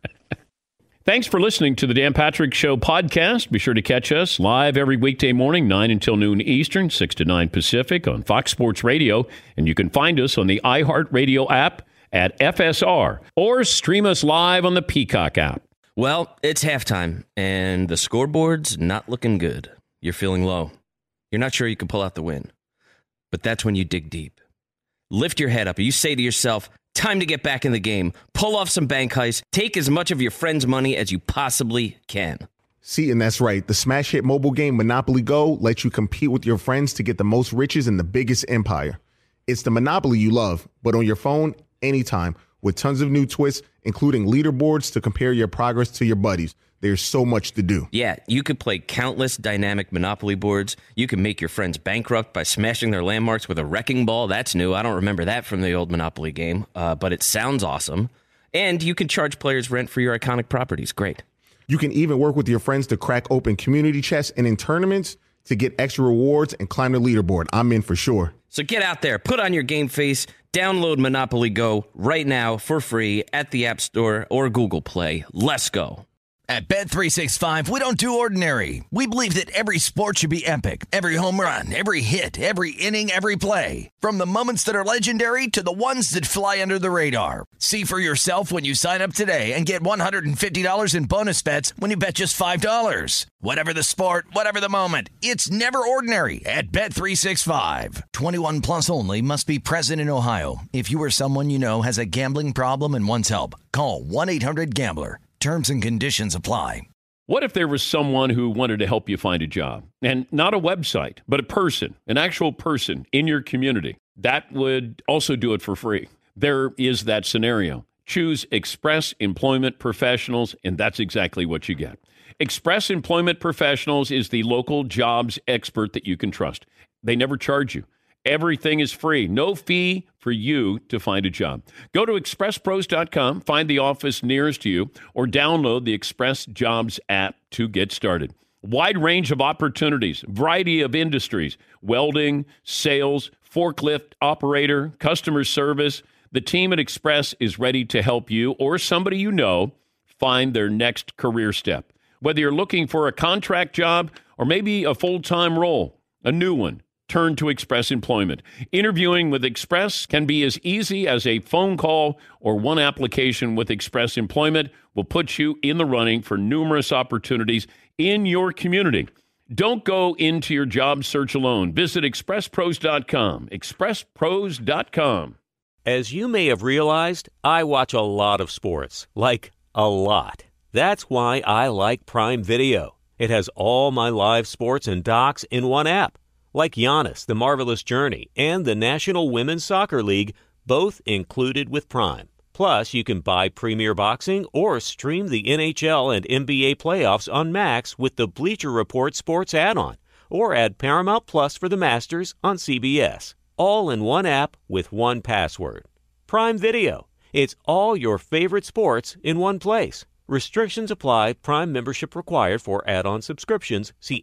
Thanks for listening to the Dan Patrick Show podcast. Be sure to catch us live every weekday morning, 9 until noon Eastern, 6 to 9 Pacific on Fox Sports Radio. And you can find us on the iHeartRadio app at FSR or stream us live on the Peacock app. Well, it's halftime, and the scoreboard's not looking good. You're feeling low. You're not sure you can pull out the win. But that's when you dig deep. Lift your head up. You say to yourself, time to get back in the game. Pull off some bank heists. Take as much of your friend's money as you possibly can. See, and that's right. The smash hit mobile game Monopoly Go lets you compete with your friends to get the most riches in the biggest empire. It's the Monopoly you love, but on your phone, anytime, with tons of new twists, including leaderboards to compare your progress to your buddies. There's so much to do. Yeah, you could play countless dynamic Monopoly boards. You can make your friends bankrupt by smashing their landmarks with a wrecking ball. That's new. I don't remember that from the old Monopoly game, but it sounds awesome. And you can charge players rent for your iconic properties. Great. You can even work with your friends to crack open community chests and in tournaments to get extra rewards and climb the leaderboard. I'm in for sure. So get out there, put on your game face, download Monopoly Go right now for free at the App Store or Google Play. Let's go. At Bet365, we don't do ordinary. We believe that every sport should be epic. Every home run, every hit, every inning, every play. From the moments that are legendary to the ones that fly under the radar. See for yourself when you sign up today and get $150 in bonus bets when you bet just $5. Whatever the sport, whatever the moment, it's never ordinary at Bet365. 21 plus only. Must be present in Ohio. If you or someone you know has a gambling problem and wants help, call 1-800-GAMBLER. Terms and conditions apply. What if there was someone who wanted to help you find a job? And not a website, but a person, an actual person in your community. That would also do it for free. There is that scenario. Choose Express Employment Professionals, and that's exactly what you get. Express Employment Professionals is the local jobs expert that you can trust. They never charge you. Everything is free. No fee for you to find a job. Go to expresspros.com, find the office nearest you, or download the Express Jobs app to get started. Wide range of opportunities, variety of industries, welding, sales, forklift operator, customer service. The team at Express is ready to help you or somebody you know find their next career step. Whether you're looking for a contract job or maybe a full-time role, a new one, turn to Express Employment. Interviewing with Express can be as easy as a phone call, or one application with Express Employment will put you in the running for numerous opportunities in your community. Don't go into your job search alone. Visit expresspros.com. expresspros.com. As you may have realized, I watch a lot of sports, like a lot. That's why I like Prime Video. It has all my live sports and docs in one app. Like Giannis, The Marvelous Journey, and the National Women's Soccer League, both included with Prime. Plus, you can buy Premier Boxing or stream the NHL and NBA playoffs on Max with the Bleacher Report Sports add-on, or add Paramount Plus for the Masters on CBS. All in one app with one password. Prime Video. It's all your favorite sports in one place. Restrictions apply. Prime membership required for add-on subscriptions. See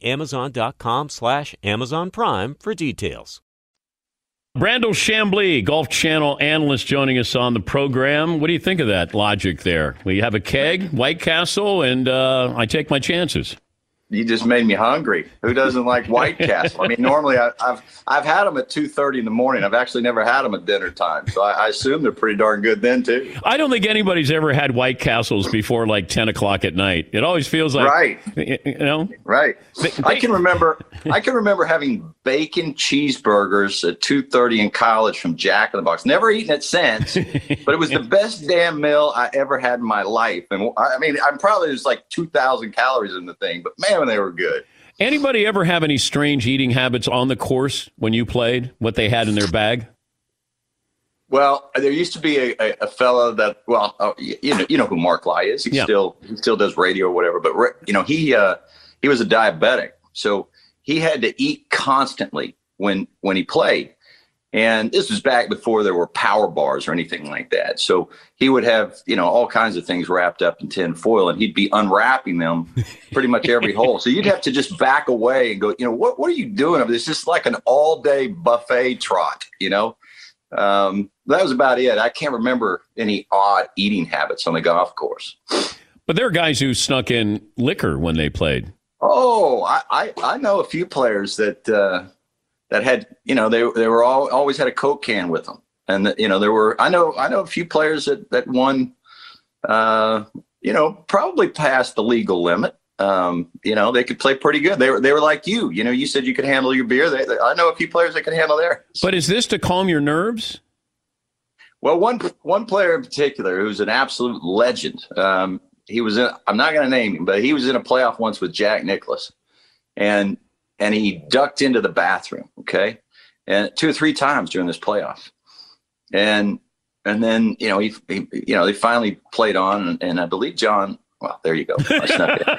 Amazon.com/Amazon Prime for details. Brandel Chambly, Golf Channel analyst, joining us on the program. What do you think of that logic there? We have a keg, White Castle, and I take my chances. You just made me hungry. Who doesn't like White Castle? I mean, normally I've had them at 2:30 in the morning. I've actually never had them at dinner time, so I assume they're pretty darn good then too. I don't think anybody's ever had White Castles before like 10 o'clock at night. It always feels like right. Right. I can remember having bacon cheeseburgers at 2:30 in college from Jack in the Box. Never eaten it since, but it was the best damn meal I ever had in my life. And I mean, I'm probably there's like 2,000 calories in the thing, but man, they were good. Anybody ever have any strange eating habits on the course when you played? What they had in their bag? Well, there used to be a fellow that, you know who Mark Lai is. He still does radio or whatever. But he was a diabetic, so he had to eat constantly when he played. And this was back before there were power bars or anything like that. So he would have, all kinds of things wrapped up in tin foil, and he'd be unwrapping them pretty much every hole. So you'd have to just back away and go, what are you doing? It's just like an all-day buffet trot, that was about it. I can't remember any odd eating habits on the golf course. But there are guys who snuck in liquor when they played. Oh, I know a few players that had, they were always had a Coke can with them. And, there were, I know a few players that won, probably past the legal limit. They could play pretty good. They were like you, you said you could handle your beer. I know a few players that can handle theirs. But is this to calm your nerves? Well, one player in particular who's an absolute legend. He was in, I'm not going to name him, but he was in a playoff once with Jack Nicklaus, and he ducked into the bathroom. Okay. And 2 or 3 times during this playoff. And then, they finally played on, and I believe John, well, there you go. I snuck it.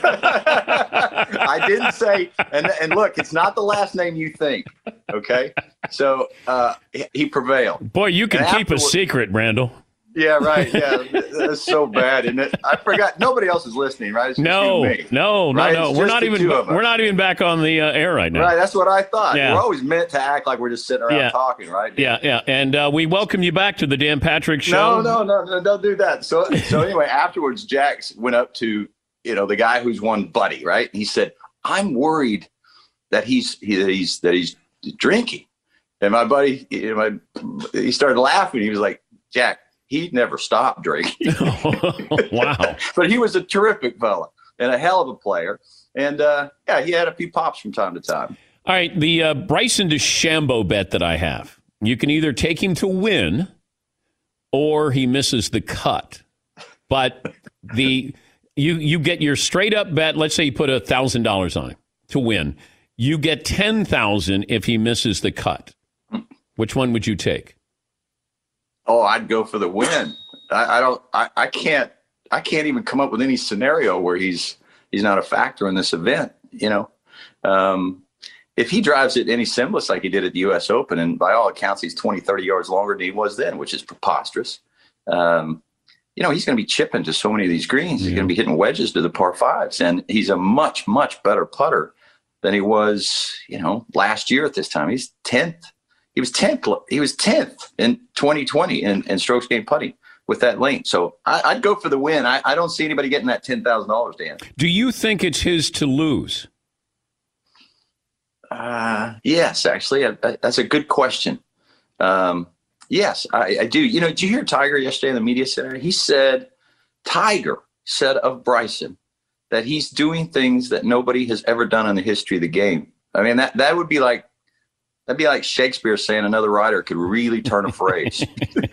I didn't say, and look, it's not the last name you think. Okay. So he prevailed. Boy, you can keep a secret, Randall. Yeah, right. Yeah, that's so bad, isn't it? I forgot. Nobody else is listening, right? It's just No. right? We're not even back on the air right now. Right. That's what I thought. Yeah. We're always meant to act like we're just sitting around talking, right? Yeah. And we welcome you back to the Dan Patrick Show. No, don't do that. So anyway, afterwards, Jack went up to the guy who's won Buddy, right? He said, "I'm worried that he's drinking." And my buddy, he started laughing. He was like, "Jack, he never stopped drinking." Wow. But he was a terrific fella and a hell of a player. And, he had a few pops from time to time. All right, the Bryson DeChambeau bet that I have. You can either take him to win or he misses the cut. But you get your straight-up bet. Let's say you put $1,000 on him to win. You get $10,000 if he misses the cut. Which one would you take? Oh, I'd go for the win. I can't even come up with any scenario where he's not a factor in this event. If he drives it any semblance like he did at the U.S. Open, and by all accounts, he's 20, 30 yards longer than he was then, which is preposterous. He's going to be chipping to so many of these greens. He's going to be hitting wedges to the par fives, and he's a much, much better putter than he was, last year at this time. He's 10th. He was 10th. He was 10th in 2020 in strokes gained putting with that length. So I'd go for the win. I don't see anybody getting that $10,000, Dan. Do you think it's his to lose? Yes, actually, that's a good question. Yes, I do. Did you hear Tiger yesterday in the media center? Tiger said of Bryson that he's doing things that nobody has ever done in the history of the game. I mean, that would be like. That'd be like Shakespeare saying another writer could really turn a phrase.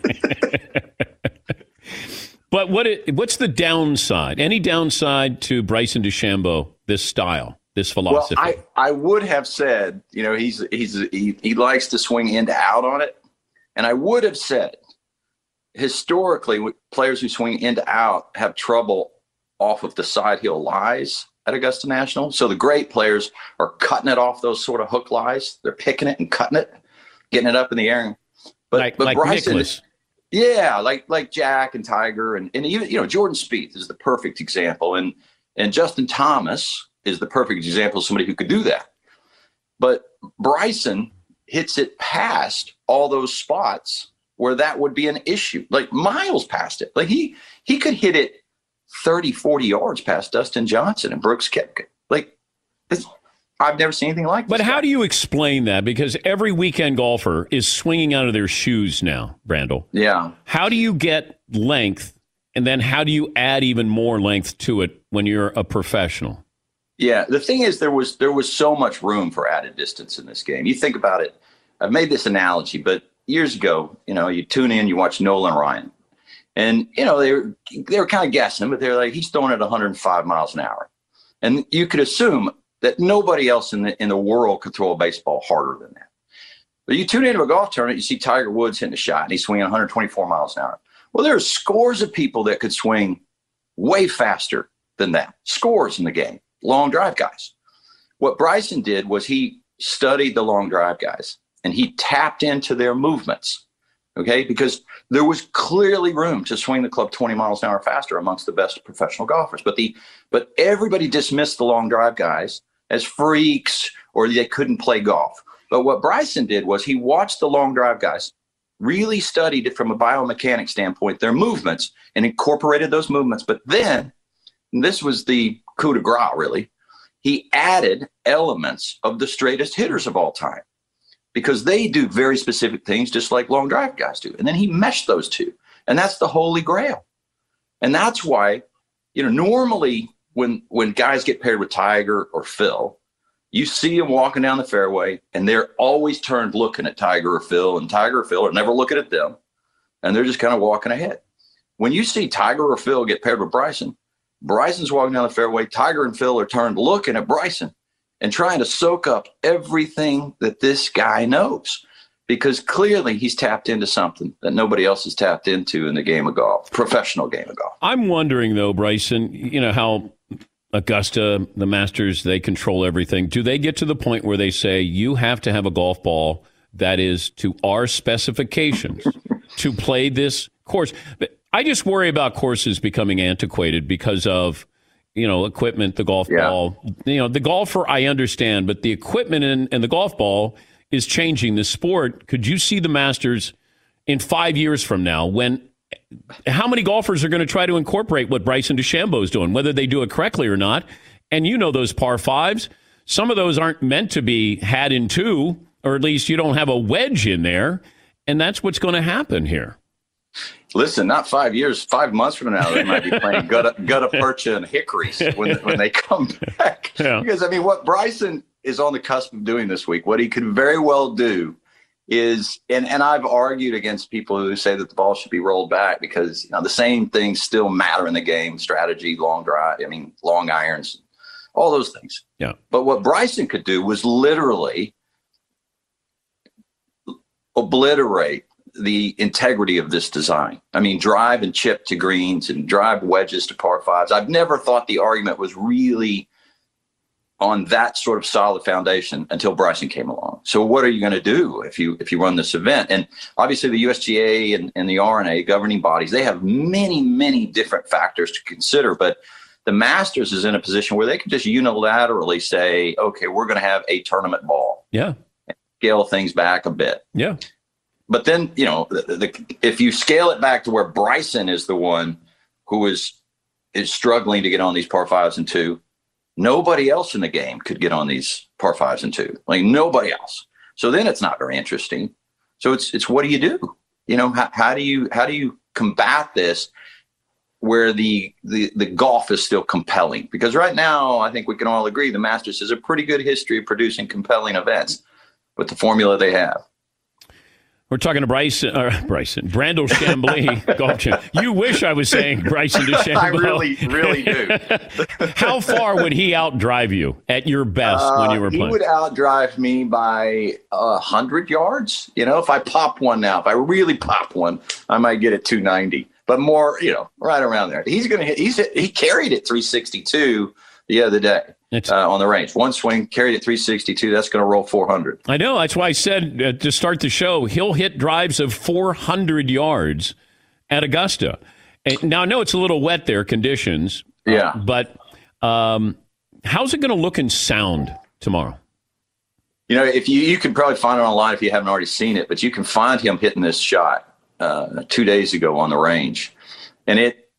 But what's the downside? Any downside to Bryson DeChambeau, this style, this philosophy? Well, I would have said, he likes to swing in to out on it. And I would have said, historically, players who swing in to out have trouble off of the side hill lies at Augusta National. So the great players are cutting it off those sort of hook lies. They're picking it and cutting it, getting it up in the air. But Bryson, Nicklaus. Yeah, like Jack and Tiger and even Jordan Spieth is the perfect example, and Justin Thomas is the perfect example of somebody who could do that. But Bryson hits it past all those spots where that would be an issue, like miles past it. Like he could hit it 30, 40 yards past Dustin Johnson and Brooks Koepka. Like, I've never seen anything like this. But how do you explain that? Because every weekend golfer is swinging out of their shoes now, Brandel. Yeah. How do you get length, and then how do you add even more length to it when you're a professional? Yeah, the thing is, there was so much room for added distance in this game. You think about it. I've made this analogy, but years ago, you tune in, you watch Nolan Ryan, and they were kind of guessing, but they're like, he's throwing at 105 miles an hour, and you could assume that nobody else in the world could throw a baseball harder than that. But you tune into a golf tournament, you see Tiger Woods hitting a shot, and he's swinging 124 miles an hour. Well, there are scores of people that could swing way faster than that. Scores in the game. Long drive guys. What Bryson did was he studied the long drive guys and he tapped into their movements, okay? Because there was clearly room to swing the club 20 miles an hour faster amongst the best professional golfers. But everybody dismissed the long drive guys as freaks or they couldn't play golf. But what Bryson did was he watched the long drive guys, really studied it from a biomechanics standpoint, their movements, and incorporated those movements. But then, and this was the coup de grace, really, he added elements of the straightest hitters of all time because they do very specific things just like long drive guys do. And then he meshed those two. And that's the holy grail. And that's why, normally when guys get paired with Tiger or Phil, you see them walking down the fairway and they're always turned looking at Tiger or Phil, and Tiger or Phil are never looking at them. And they're just kind of walking ahead. When you see Tiger or Phil get paired with Bryson, Bryson's walking down the fairway. Tiger and Phil are turned looking at Bryson and trying to soak up everything that this guy knows, because clearly he's tapped into something that nobody else has tapped into in the game of golf, professional game of golf. I'm wondering, though, Bryson, how Augusta, the Masters, they control everything. Do they get to the point where they say you have to have a golf ball that is to our specifications to play this course? I just worry about courses becoming antiquated because of, equipment, the golf ball. The golfer, I understand, but the equipment and the golf ball is changing the sport. Could you see the Masters in 5 years from now how many golfers are going to try to incorporate what Bryson DeChambeau is doing, whether they do it correctly or not? And those par fives, some of those aren't meant to be had in two, or at least you don't have a wedge in there. And that's what's going to happen here. Listen, not 5 years, 5 months from now, they might be playing gutta percha and hickories when they come back. Yeah. Because, what Bryson is on the cusp of doing this week, what he could very well do is, and I've argued against people who say that the ball should be rolled back because, the same things still matter in the game, strategy, long drive, long irons, all those things. Yeah. But what Bryson could do was literally obliterate the integrity of this design. Drive and chip to greens and drive wedges to par fives. I've never thought the argument was really on that sort of solid foundation until Bryson came along. So what are you going to do if you run this event? And obviously the USGA and the RNA governing bodies, they have many, many different factors to consider, but the Masters is in a position where they can just unilaterally say, okay, we're going to have a tournament ball. Yeah. Scale things back a bit. Yeah. But then, if you scale it back to where Bryson is the one who is struggling to get on these par fives and two, nobody else in the game could get on these par fives and two. Nobody else. So then it's not very interesting. So it's what do you do? How do you combat this where the golf is still compelling? Because right now, I think we can all agree the Masters has a pretty good history of producing compelling events with the formula they have. We're talking to Brandel Chamblee, golf champ. You wish I was saying Bryson DeChambeau. I really do. How far would he outdrive you at your best when you were playing? He would outdrive me by 100 yards. If I pop one now, if I really pop one, I might get it 290. But more, right around there. He's going to hit. He carried it 362 the other day. On the range. One swing, carried at 362. That's going to roll 400. I know. That's why I said to start the show, he'll hit drives of 400 yards at Augusta. And now, I know it's a little wet there, conditions. Yeah. But how's it going to look and sound tomorrow? If you can probably find it online if you haven't already seen it, but you can find him hitting this shot 2 days ago on the range. And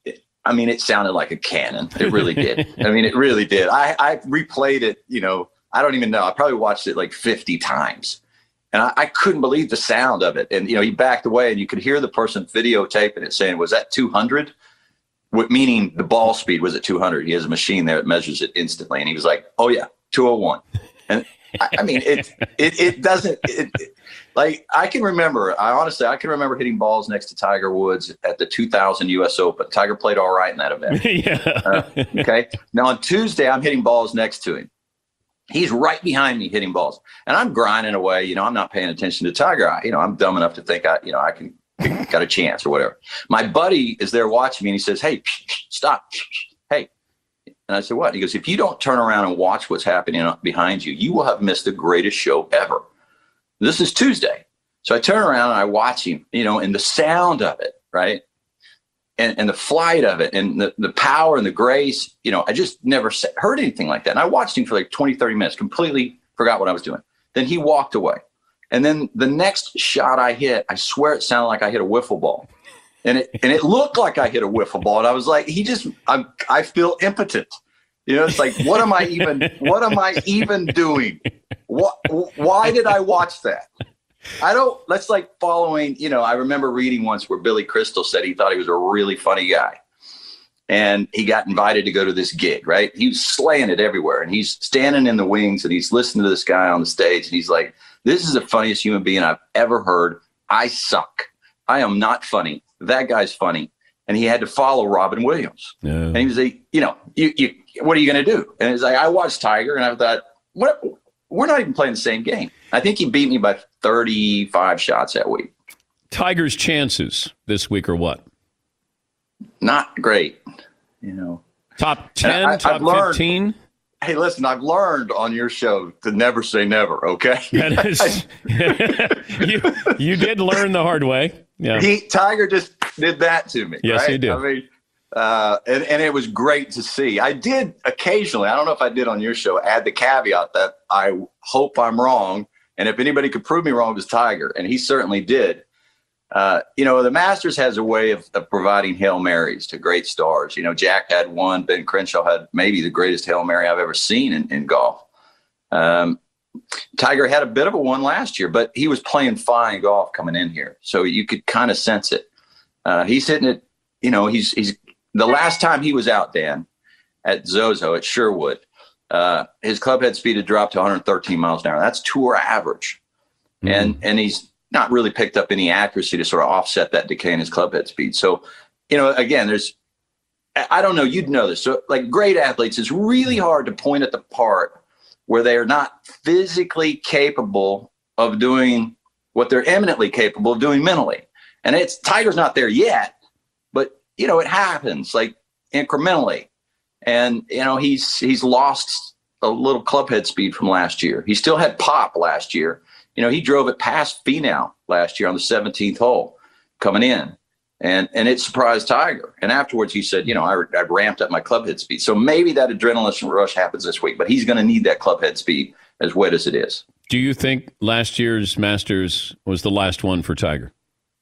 I mean, it sounded like a cannon. It really did. I mean, it really did. I replayed it, I don't even know. I probably watched it like 50 times. And I couldn't believe the sound of it. And, he backed away and you could hear the person videotaping it saying, was that 200? Meaning the ball speed was at 200. He has a machine there that measures it instantly. And he was like, oh, yeah, 201. And I mean, it doesn't like I can remember hitting balls next to Tiger Woods at the 2000 U.S. Open. Tiger played all right in that event. Yeah. Okay. Now on Tuesday, I'm hitting balls next to him. He's right behind me hitting balls, and I'm grinding away. I'm not paying attention to Tiger. I'm dumb enough to think I can got a chance or whatever. My buddy is there watching me, and he says, "Hey, stop! Hey." And I said, "What?" He goes, "If you don't turn around and watch what's happening behind you, you will have missed the greatest show ever." This is Tuesday, so I turn around and I watch him. And the sound of it, right? And the flight of it and the power and the grace, I just never heard anything like that. And I watched him for like 20, 30 minutes, completely forgot what I was doing. Then he walked away. And then the next shot I hit, I swear it sounded like I hit a wiffle ball. And it looked like I hit a wiffle ball. And I was like, I feel impotent. It's like, what am I even doing? Why did I watch that? That's like following, I remember reading once where Billy Crystal said he thought he was a really funny guy. And he got invited to go to this gig, right? He was slaying it everywhere. And he's standing in the wings and he's listening to this guy on the stage. And he's like, this is the funniest human being I've ever heard. I suck. I am not funny. That guy's funny. And he had to follow Robin Williams. Yeah. And he was like, what are you going to do? And it's like, I watched Tiger and I thought, we're not even playing the same game. I think he beat me by 35 shots that week. Tiger's chances this week are what? Not great. Top 10, top 15? Hey, listen, I've learned on your show to never say never, okay? You did learn the hard way. Yeah. Tiger just did that to me. Yes, right? he did. I mean, and it was great to see. I did occasionally, I don't know if I did on your show, add the caveat that I hope I'm wrong. And if anybody could prove me wrong, it was Tiger. And he certainly did. The Masters has a way of providing Hail Marys to great stars. Jack had one. Ben Crenshaw had maybe the greatest Hail Mary I've ever seen in golf. Tiger had a bit of a one last year, but he was playing fine golf coming in here. So you could kind of sense it. He's hitting it. He's the last time he was out, Dan, at Zozo at Sherwood, his club head speed had dropped to 113 miles an hour. That's tour average. And he's not really picked up any accuracy to sort of offset that decay in his club head speed. So, again, I don't know, you'd know this. So like great athletes, it's really hard to point at the part where they are not physically capable of doing what they're eminently capable of doing mentally. And Tiger's not there yet, but it happens like incrementally. And, he's lost a little club head speed from last year. He still had pop last year. He drove it past Finau last year on the 17th hole coming in, and it surprised Tiger. And afterwards he said, I ramped up my club head speed. So maybe that adrenaline rush happens this week, but he's going to need that club head speed as wet as it is. Do you think last year's Masters was the last one for Tiger?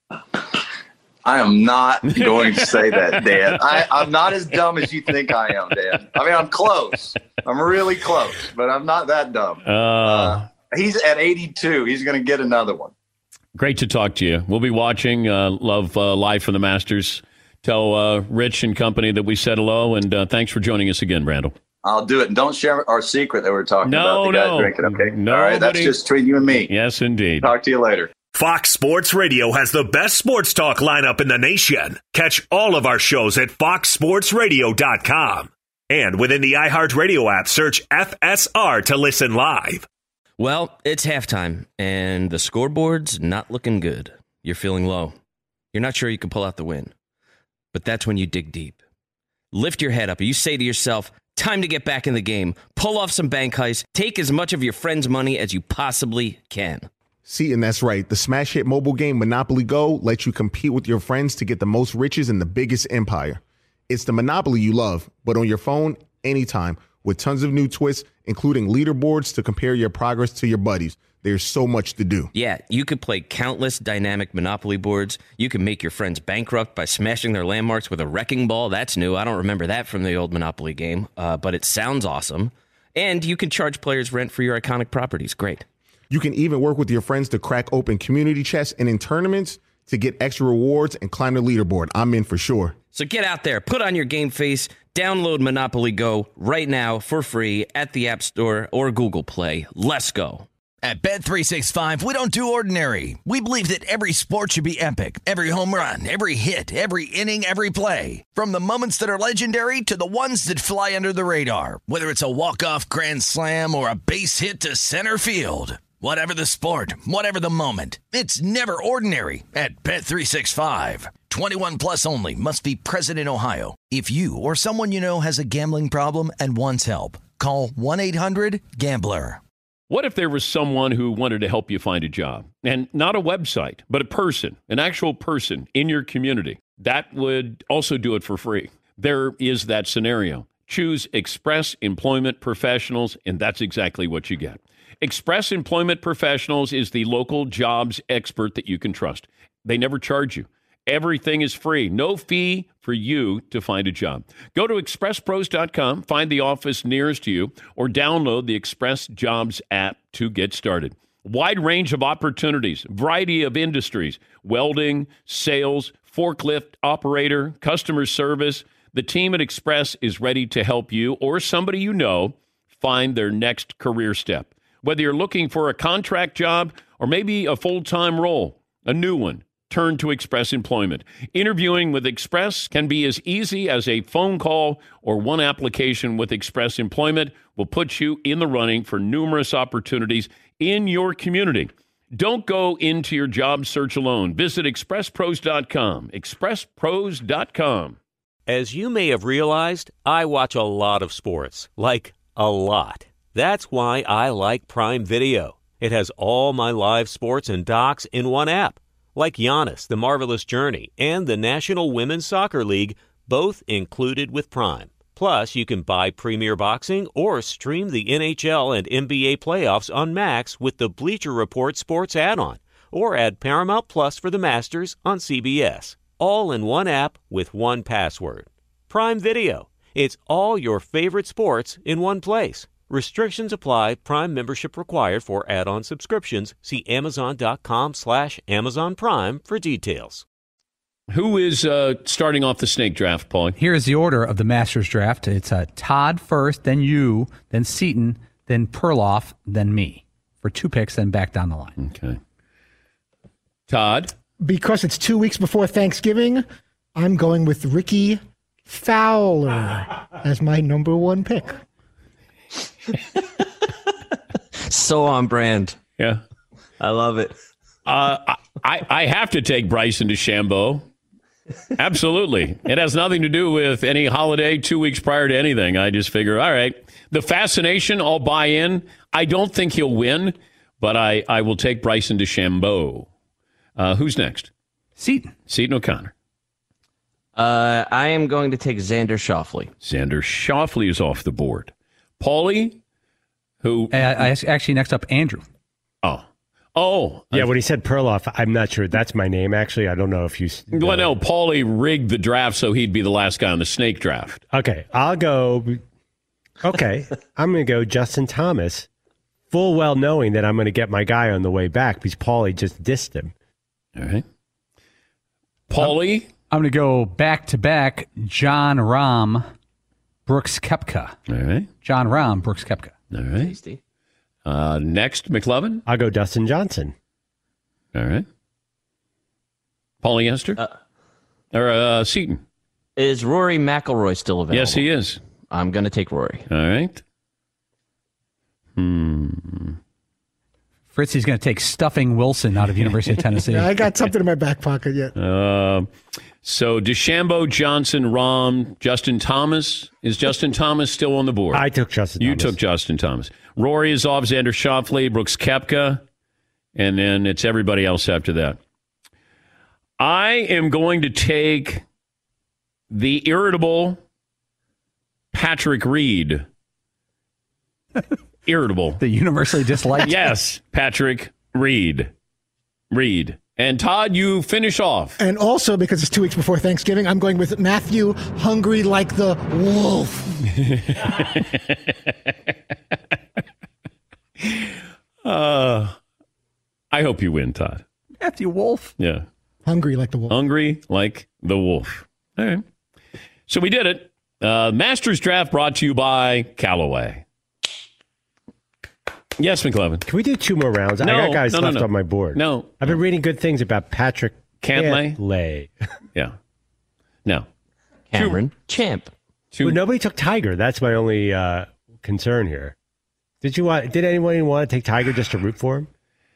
I am not going to say that, Dan. I'm not as dumb as you think I am, Dan. I mean, I'm close. I'm really close, but I'm not that dumb. He's at 82. He's going to get another one. Great to talk to you. We'll be watching Love Live from the Masters. Tell Rich and company that we said hello, and thanks for joining us again, Randall. I'll do it. And don't share our secret that we're talking about. The guy drinking, okay? Nobody. All right, that's just between you and me. Yes, indeed. Talk to you later. Fox Sports Radio has the best sports talk lineup in the nation. Catch all of our shows at foxsportsradio.com. And within the iHeartRadio app, search FSR to listen live. Well, it's halftime, and the scoreboard's not looking good. You're feeling low. You're not sure you can pull out the win. But that's when you dig deep. Lift your head up, and you say to yourself, time to get back in the game. Pull off some bank heists. Take as much of your friend's money as you possibly can. See, and that's right. The smash hit mobile game Monopoly Go lets you compete with your friends to get the most riches in the biggest empire. It's the Monopoly you love, but on your phone, anytime, with tons of new twists, including leaderboards to compare your progress to your buddies. there's so much to do. Yeah, you could play countless dynamic Monopoly boards. You can make your friends bankrupt by smashing their landmarks with a wrecking ball. That's new. I don't remember that from the old Monopoly game, but it sounds awesome. And you can charge players rent for your iconic properties. Great. You can even work with your friends to crack open community chests and in tournaments to get extra rewards and climb the leaderboard. I'm in for sure. So get out there, put on your game face, download Monopoly Go right now for free at the App Store or Google Play. Let's go. At Bet365, we don't do ordinary. We believe that every sport should be epic. Every home run, every hit, every inning, every play. From the moments that are legendary to the ones that fly under the radar. Whether it's a walk-off grand slam or a base hit to center field. Whatever the sport, whatever the moment, it's never ordinary at Bet365. 21 plus only. Must be present in Ohio. If you or someone you know has a gambling problem and wants help, call 1-800-GAMBLER. What if there was someone who wanted to help you find a job? And not a website, but a person, an actual person in your community. That would also do it for free. There is that scenario. Choose Express Employment Professionals, and that's exactly what you get. Express Employment Professionals is the local jobs expert that you can trust. They never charge you. Everything is free. No fee for you to find a job. Go to expresspros.com, find the office nearest you, or download the Express Jobs app to get started. Wide range of opportunities, variety of industries, welding, sales, forklift operator, customer service. The team at Express is ready to help you or somebody you know find their next career step. Whether you're looking for a contract job or maybe a full-time role, a new one, turn to Express Employment. Interviewing with Express can be as easy as a phone call, or one application with Express Employment will put you in the running for numerous opportunities in your community. Don't go into your job search alone. Visit expresspros.com. expresspros.com. As you may have realized, I watch a lot of sports, like a lot. That's why I like Prime Video. It has all my live sports and docs in one app, like Giannis, The Marvelous Journey, and the National Women's Soccer League, both included with Prime. Plus, you can buy Premier Boxing or stream the NHL and NBA playoffs on Max with the Bleacher Report Sports add-on, or add Paramount Plus for the Masters on CBS. All in one app with one password. Prime Video. It's all your favorite sports in one place. Restrictions apply. Prime membership required for add-on subscriptions. See Amazon.com/Amazon Prime for details. Who is starting off the snake draft, Paul? Here's the order of the Masters draft. It's Todd first, then you, then Seton, then Perloff, then me. For 2 picks, then back down the line. Okay. Todd? Because it's 2 weeks before Thanksgiving, I'm going with Ricky Fowler as my number 1 pick. So on brand. Yeah. I love it. I have to take Bryson DeChambeau. Absolutely. It has nothing to do with any holiday 2 weeks prior to anything. I just figure, all right, the fascination, I'll buy in. I don't think he'll win, but I will take Bryson DeChambeau. Who's next? Seton O'Connor. I am going to take Xander Schauffele. Xander Schauffele is off the board. Paulie, who... actually, next up, Andrew. Oh. Yeah, when he said Perloff, I'm not sure that's my name, actually. I don't know if you... Well, no, Paulie rigged the draft so he'd be the last guy on the snake draft. Okay, I'll go... Okay, I'm going to go Justin Thomas, full well knowing that I'm going to get my guy on the way back because Paulie just dissed him. All right. Paulie? I'm going to go back-to-back John Rahm, Brooks Koepka. All right. John Rahm, Brooks Koepka. All right. Tasty. Next, McLovin? I'll go Dustin Johnson. All right. Paulie Hester? Or Seton? Is Rory McIlroy still available? Yes, he is. I'm going to take Rory. All right. Fritzy's going to take Stuffing Wilson out of University of Tennessee. Yeah, I got something in my back pocket yet. So DeChambeau, Johnson, Rahm, Justin Thomas. Is Justin Thomas still on the board? I took Justin Thomas. You took Justin Thomas. Rory is off, Xander Schauffele, Brooks Koepka, and then it's everybody else after that. I am going to take the irritable Patrick Reed irritable. The universally disliked. Yes, Patrick Reed. And Todd, you finish off. And also, because it's 2 weeks before Thanksgiving, I'm going with Matthew, hungry like the wolf. I hope you win, Todd. Matthew Wolf. Yeah. Hungry like the wolf. Hungry like the wolf. All right. So we did it. Masters Draft brought to you by Callaway. Yes, McLevin. Can we do 2 more rounds? I got guys left on my board. No. I've been reading good things about Patrick Cantlay. Yeah. No. Cameron Champ. Well, nobody took Tiger. That's my only concern here. Did anyone want to take Tiger just to root for him?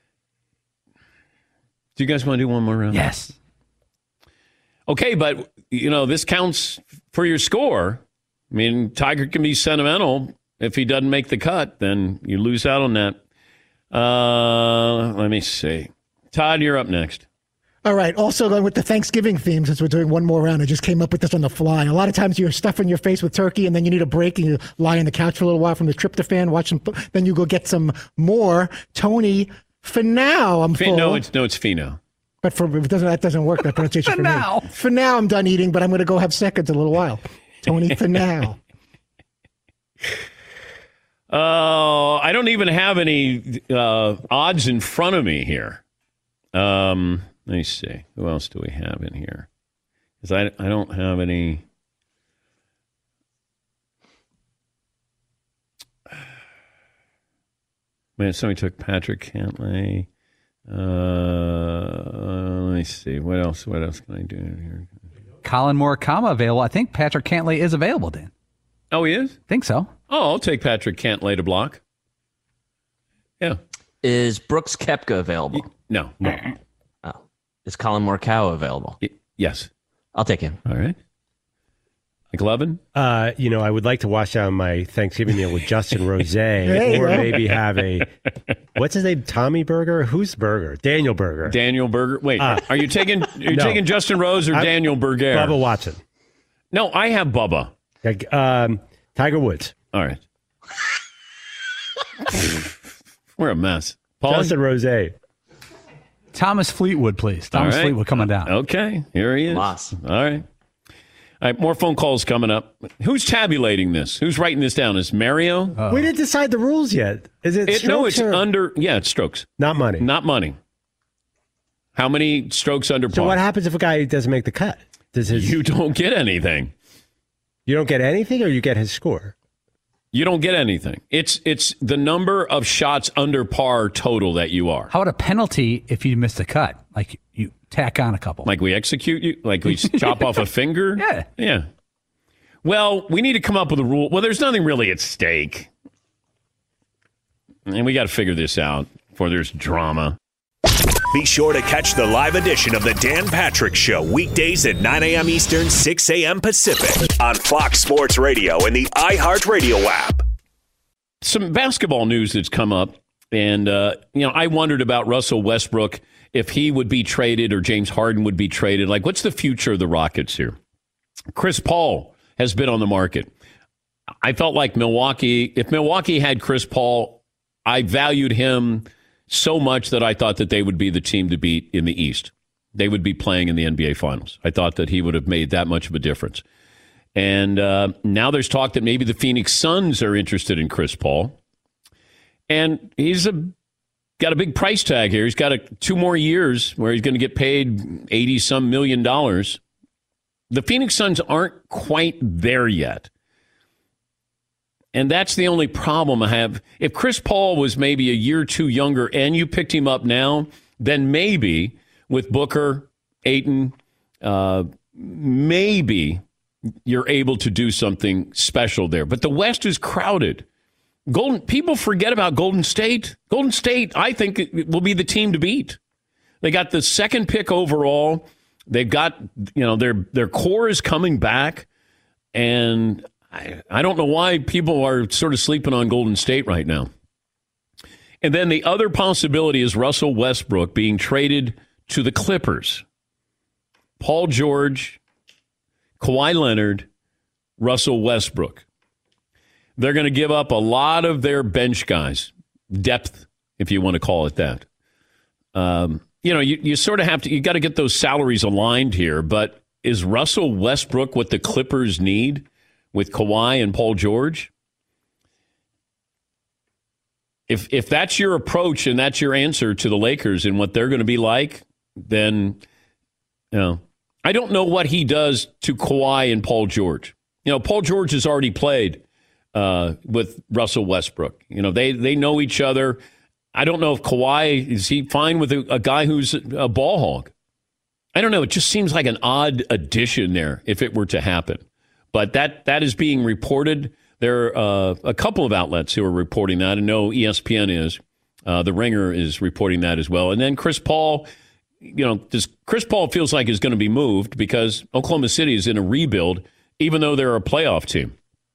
Do you guys want to do one more round? Yes. Okay, but, this counts for your score. I mean, Tiger can be sentimental. If he doesn't make the cut, then you lose out on that. Let me see. Todd, you're up next. All right. Also going with the Thanksgiving theme, since we're doing one more round, I just came up with this on the fly. A lot of times you're stuffing your face with turkey and then you need a break and you lie on the couch for a little while from the tryptophan, watch some, then you go get some more. Tony, for now, I'm full. No, it's Fino. But that doesn't work, that pronunciation for me. For now, I'm done eating, but I'm going to go have seconds in a little while. Tony, for now. I don't even have any odds in front of me here. Let me see. Who else do we have in here? Because I don't have any. Man, somebody took Patrick Cantlay. Let me see. What else can I do here? Colin Morikawa available. I think Patrick Cantlay is available, Dan. Oh, he is? Think so. Oh, I'll take Patrick Cantlay to block. Yeah. Is Brooks Koepka available? No. Oh. Is Colin Morikawa available? Yes. I'll take him. All right. McLevin? I would like to wash down my Thanksgiving meal with Justin Rosé, or maybe have what's his name? Tommy Burger? Who's Burger? Daniel Burger. Daniel Burger. Wait, are you taking taking Justin Rose or Daniel Berger? Bubba Watson. No, I have Bubba. Tiger Woods. All right. We're a mess. Paul? Justin Rosé. Thomas Fleetwood, please. Thomas Fleetwood coming down. Okay, here he is. Moss. All right. All right, more phone calls coming up. Who's tabulating this? Who's writing this down? Is Mario? We didn't decide the rules yet. Is it strokes? No, it's it's strokes. Not money. Not money. How many strokes under par? So what happens if a guy doesn't make the cut? You don't get anything. You don't get anything, or you get his score? You don't get anything. It's the number of shots under par total that you are. How about a penalty if you miss the cut? Like you tack on a couple. Like we execute you? Like we chop off a finger? Yeah. Yeah. Well, we need to come up with a rule. Well, there's nothing really at stake. And we got to figure this out before there's drama. Be sure to catch the live edition of the Dan Patrick Show weekdays at 9 a.m. Eastern, 6 a.m. Pacific on Fox Sports Radio and the iHeartRadio app. Some basketball news that's come up, and I wondered about Russell Westbrook, if he would be traded or James Harden would be traded. Like, what's the future of the Rockets here? Chris Paul has been on the market. I felt like if Milwaukee had Chris Paul, I valued him so much that I thought that they would be the team to beat in the East. They would be playing in the NBA Finals. I thought that he would have made that much of a difference. And now there's talk that maybe the Phoenix Suns are interested in Chris Paul. And he's got a big price tag here. He's got 2 more years where he's going to get paid $80-some million. The Phoenix Suns aren't quite there yet. And that's the only problem I have. If Chris Paul was maybe a year or 2 younger and you picked him up now, then maybe with Booker, Ayton, maybe you're able to do something special there. But the West is crowded. People forget about Golden State. Golden State, I think, will be the team to beat. They got the 2nd pick overall. They've got, their core is coming back. And I don't know why people are sort of sleeping on Golden State right now. And then the other possibility is Russell Westbrook being traded to the Clippers. Paul George, Kawhi Leonard, Russell Westbrook. they're going to give up a lot of their bench guys, depth, if you want to call it that. You sort of have to, you got to get those salaries aligned here, but is Russell Westbrook what the Clippers need with Kawhi and Paul George? If that's your approach and that's your answer to the Lakers and what they're going to be like, then, I don't know what he does to Kawhi and Paul George. Paul George has already played with Russell Westbrook. They know each other. I don't know if Kawhi, is he fine with a guy who's a ball hog? I don't know. It just seems like an odd addition there if it were to happen. But that is being reported. There are a couple of outlets who are reporting that. And no, ESPN is. The Ringer is reporting that as well. And then Chris Paul, Chris Paul feels like is going to be moved because Oklahoma City is in a rebuild, even though they're a playoff team.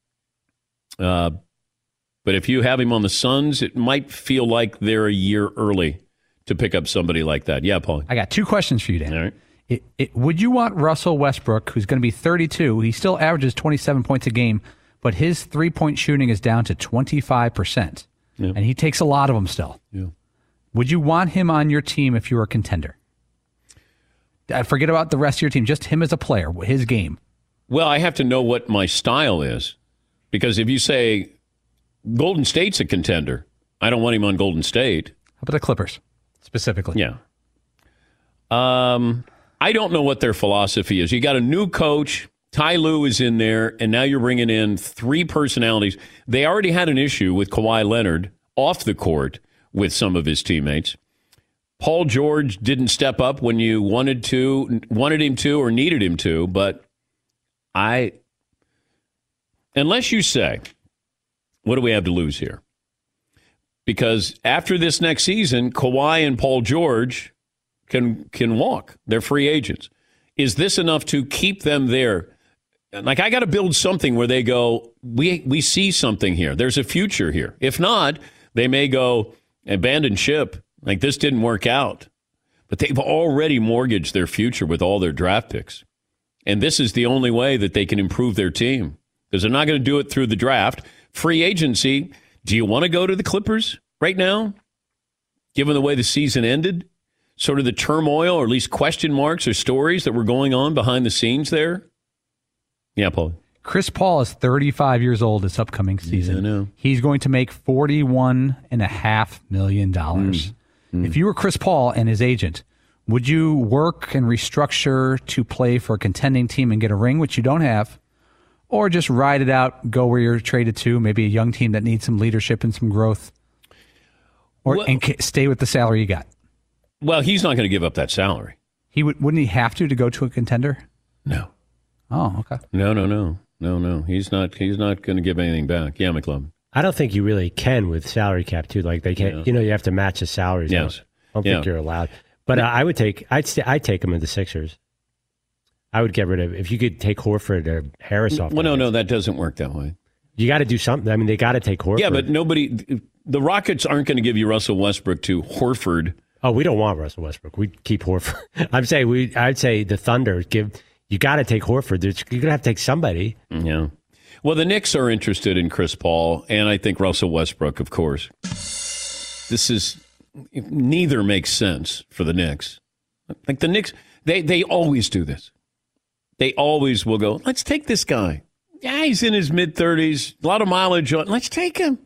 But if you have him on the Suns, it might feel like they're a year early to pick up somebody like that. Yeah, Paul. I got two questions for you, Dan. All right. Would you want Russell Westbrook, who's going to be 32, he still averages 27 points a game, but his three-point shooting is down to 25%, and he takes a lot of them still. Yeah. Would you want him on your team if you were a contender? Forget about the rest of your team, just him as a player, his game. Well, I have to know what my style is, because if you say Golden State's a contender, I don't want him on Golden State. How about the Clippers, specifically? Yeah. I don't know what their philosophy is. You got a new coach. Ty Lue is in there, and now you're bringing in three personalities. They already had an issue with Kawhi Leonard off the court with some of his teammates. Paul George didn't step up when you wanted him to, or needed him to. But unless you say, what do we have to lose here? Because after this next season, Kawhi and Paul George can walk. They're free agents. Is this enough to keep them there? Like, I got to build something where they go, we see something here. There's a future here. If not, they may go abandon ship. Like, this didn't work out. But they've already mortgaged their future with all their draft picks. And this is the only way that they can improve their team, because they're not going to do it through the draft. Free agency, do you want to go to the Clippers right now, given the way the season ended? Sort of the turmoil, or at least question marks or stories that were going on behind the scenes there? Yeah, Paul. Chris Paul is 35 years old this upcoming season. I know. He's going to make $41.5 million. If you were Chris Paul and his agent, would you work and restructure to play for a contending team and get a ring, which you don't have, or just ride it out, go where you're traded to, maybe a young team that needs some leadership and some growth, and stay with the salary you got? Well, he's not going to give up that salary. Wouldn't he have to go to a contender? No. Oh, okay. No. He's not going to give anything back. Yeah, McLovin. I don't think you really can with salary cap too. Like they can't, you have to match the salaries. Yes. I don't think you're allowed. But I'd take him in the Sixers. I would get rid of, if you could take Horford or Harris off. Well, no, that doesn't work that way. You got to do something. I mean, they got to take Horford. Yeah, but the Rockets aren't going to give you Russell Westbrook to Horford. Oh, we don't want Russell Westbrook. We keep Horford. I'd say the Thunder you got to take Horford. You're going to have to take somebody. Yeah. Well, the Knicks are interested in Chris Paul, and I think Russell Westbrook, of course. Neither makes sense for the Knicks. Like the Knicks, they always do this. They always will go, let's take this guy. Yeah, he's in his mid-30s, a lot of mileage on. Let's take him.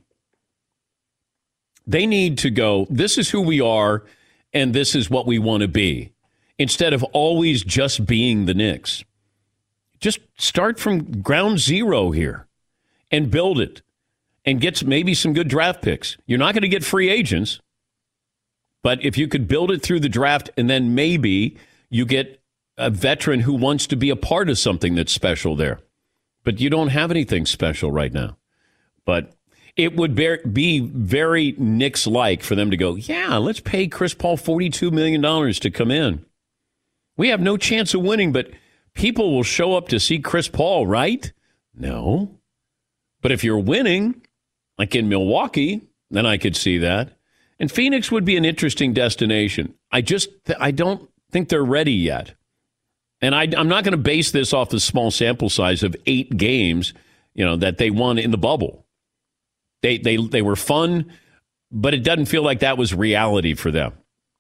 They need to go, this is who we are, and this is what we want to be, instead of always just being the Knicks. Just start from ground zero here and build it and get maybe some good draft picks. You're not going to get free agents, but if you could build it through the draft and then maybe you get a veteran who wants to be a part of something that's special there. But you don't have anything special right now. But it would be very Knicks-like for them to go, yeah, let's pay Chris Paul $42 million to come in. We have no chance of winning, but people will show up to see Chris Paul, right? No. But if you're winning, like in Milwaukee, then I could see that. And Phoenix would be an interesting destination. I don't think they're ready yet. And I'm not going to base this off the small sample size of 8 games, that they won in the bubble. They were fun, but it doesn't feel like that was reality for them.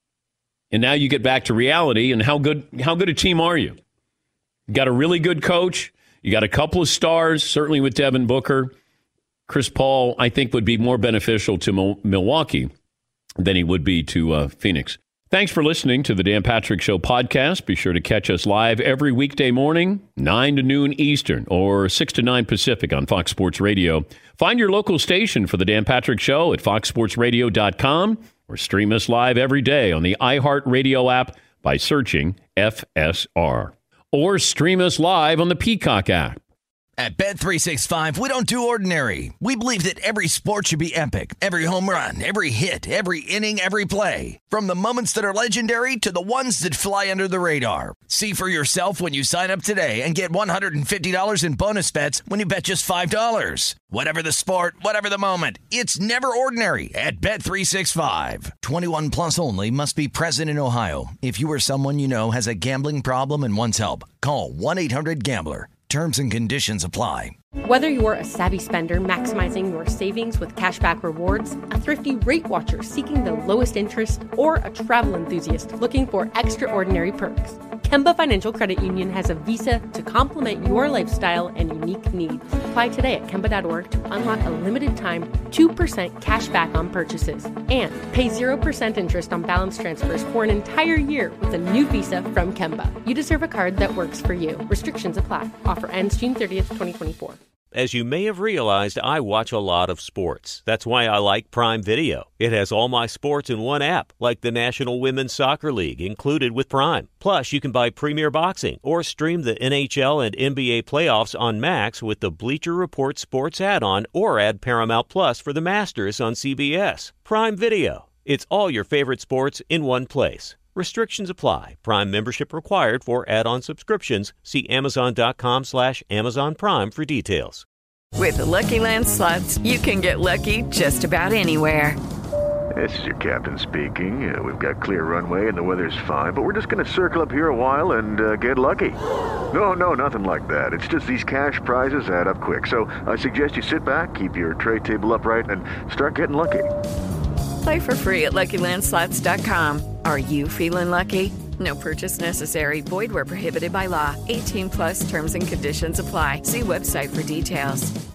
And now you get back to reality, and how good a team are you? You got a really good coach. You got a couple of stars, certainly with Devin Booker. Chris Paul, I think, would be more beneficial to Milwaukee than he would be to Phoenix. Thanks for listening to the Dan Patrick Show podcast. Be sure to catch us live every weekday morning, 9 to noon Eastern or 6 to 9 Pacific on Fox Sports Radio. Find your local station for the Dan Patrick Show at foxsportsradio.com or stream us live every day on the iHeartRadio app by searching FSR. Or stream us live on the Peacock app. At Bet365, we don't do ordinary. We believe that every sport should be epic. Every home run, every hit, every inning, every play. From the moments that are legendary to the ones that fly under the radar. See for yourself when you sign up today and get $150 in bonus bets when you bet just $5. Whatever the sport, whatever the moment, it's never ordinary at Bet365. 21 plus only. Must be present in Ohio. If you or someone you know has a gambling problem and wants help, call 1-800-GAMBLER. Terms and conditions apply. Whether you're a savvy spender maximizing your savings with cashback rewards, a thrifty rate watcher seeking the lowest interest, or a travel enthusiast looking for extraordinary perks, Kemba Financial Credit Union has a visa to complement your lifestyle and unique needs. Apply today at Kemba.org to unlock a limited time 2% cash back on purchases and pay 0% interest on balance transfers for an entire year with a new visa from Kemba. You deserve a card that works for you. Restrictions apply. Offer ends June 30th, 2024. As you may have realized, I watch a lot of sports. That's why I like Prime Video. It has all my sports in one app, like the National Women's Soccer League, included with Prime. Plus, you can buy Premier Boxing or stream the NHL and NBA playoffs on Max with the Bleacher Report Sports add-on, or add Paramount Plus for the Masters on CBS. Prime Video. It's all your favorite sports in one place. Restrictions apply. Prime membership required for add-on subscriptions. See Amazon.com/Amazon Prime for details. With the Lucky Land Slots, you can get lucky just about anywhere. This is your captain speaking. We've got clear runway and the weather's fine, but we're just going to circle up here a while and get lucky. No, nothing like that. It's just these cash prizes add up quick. So I suggest you sit back, keep your tray table upright, and start getting lucky. Play for free at LuckyLandSlots.com. Are you feeling lucky? No purchase necessary. Void where prohibited by law. 18 plus terms and conditions apply. See website for details.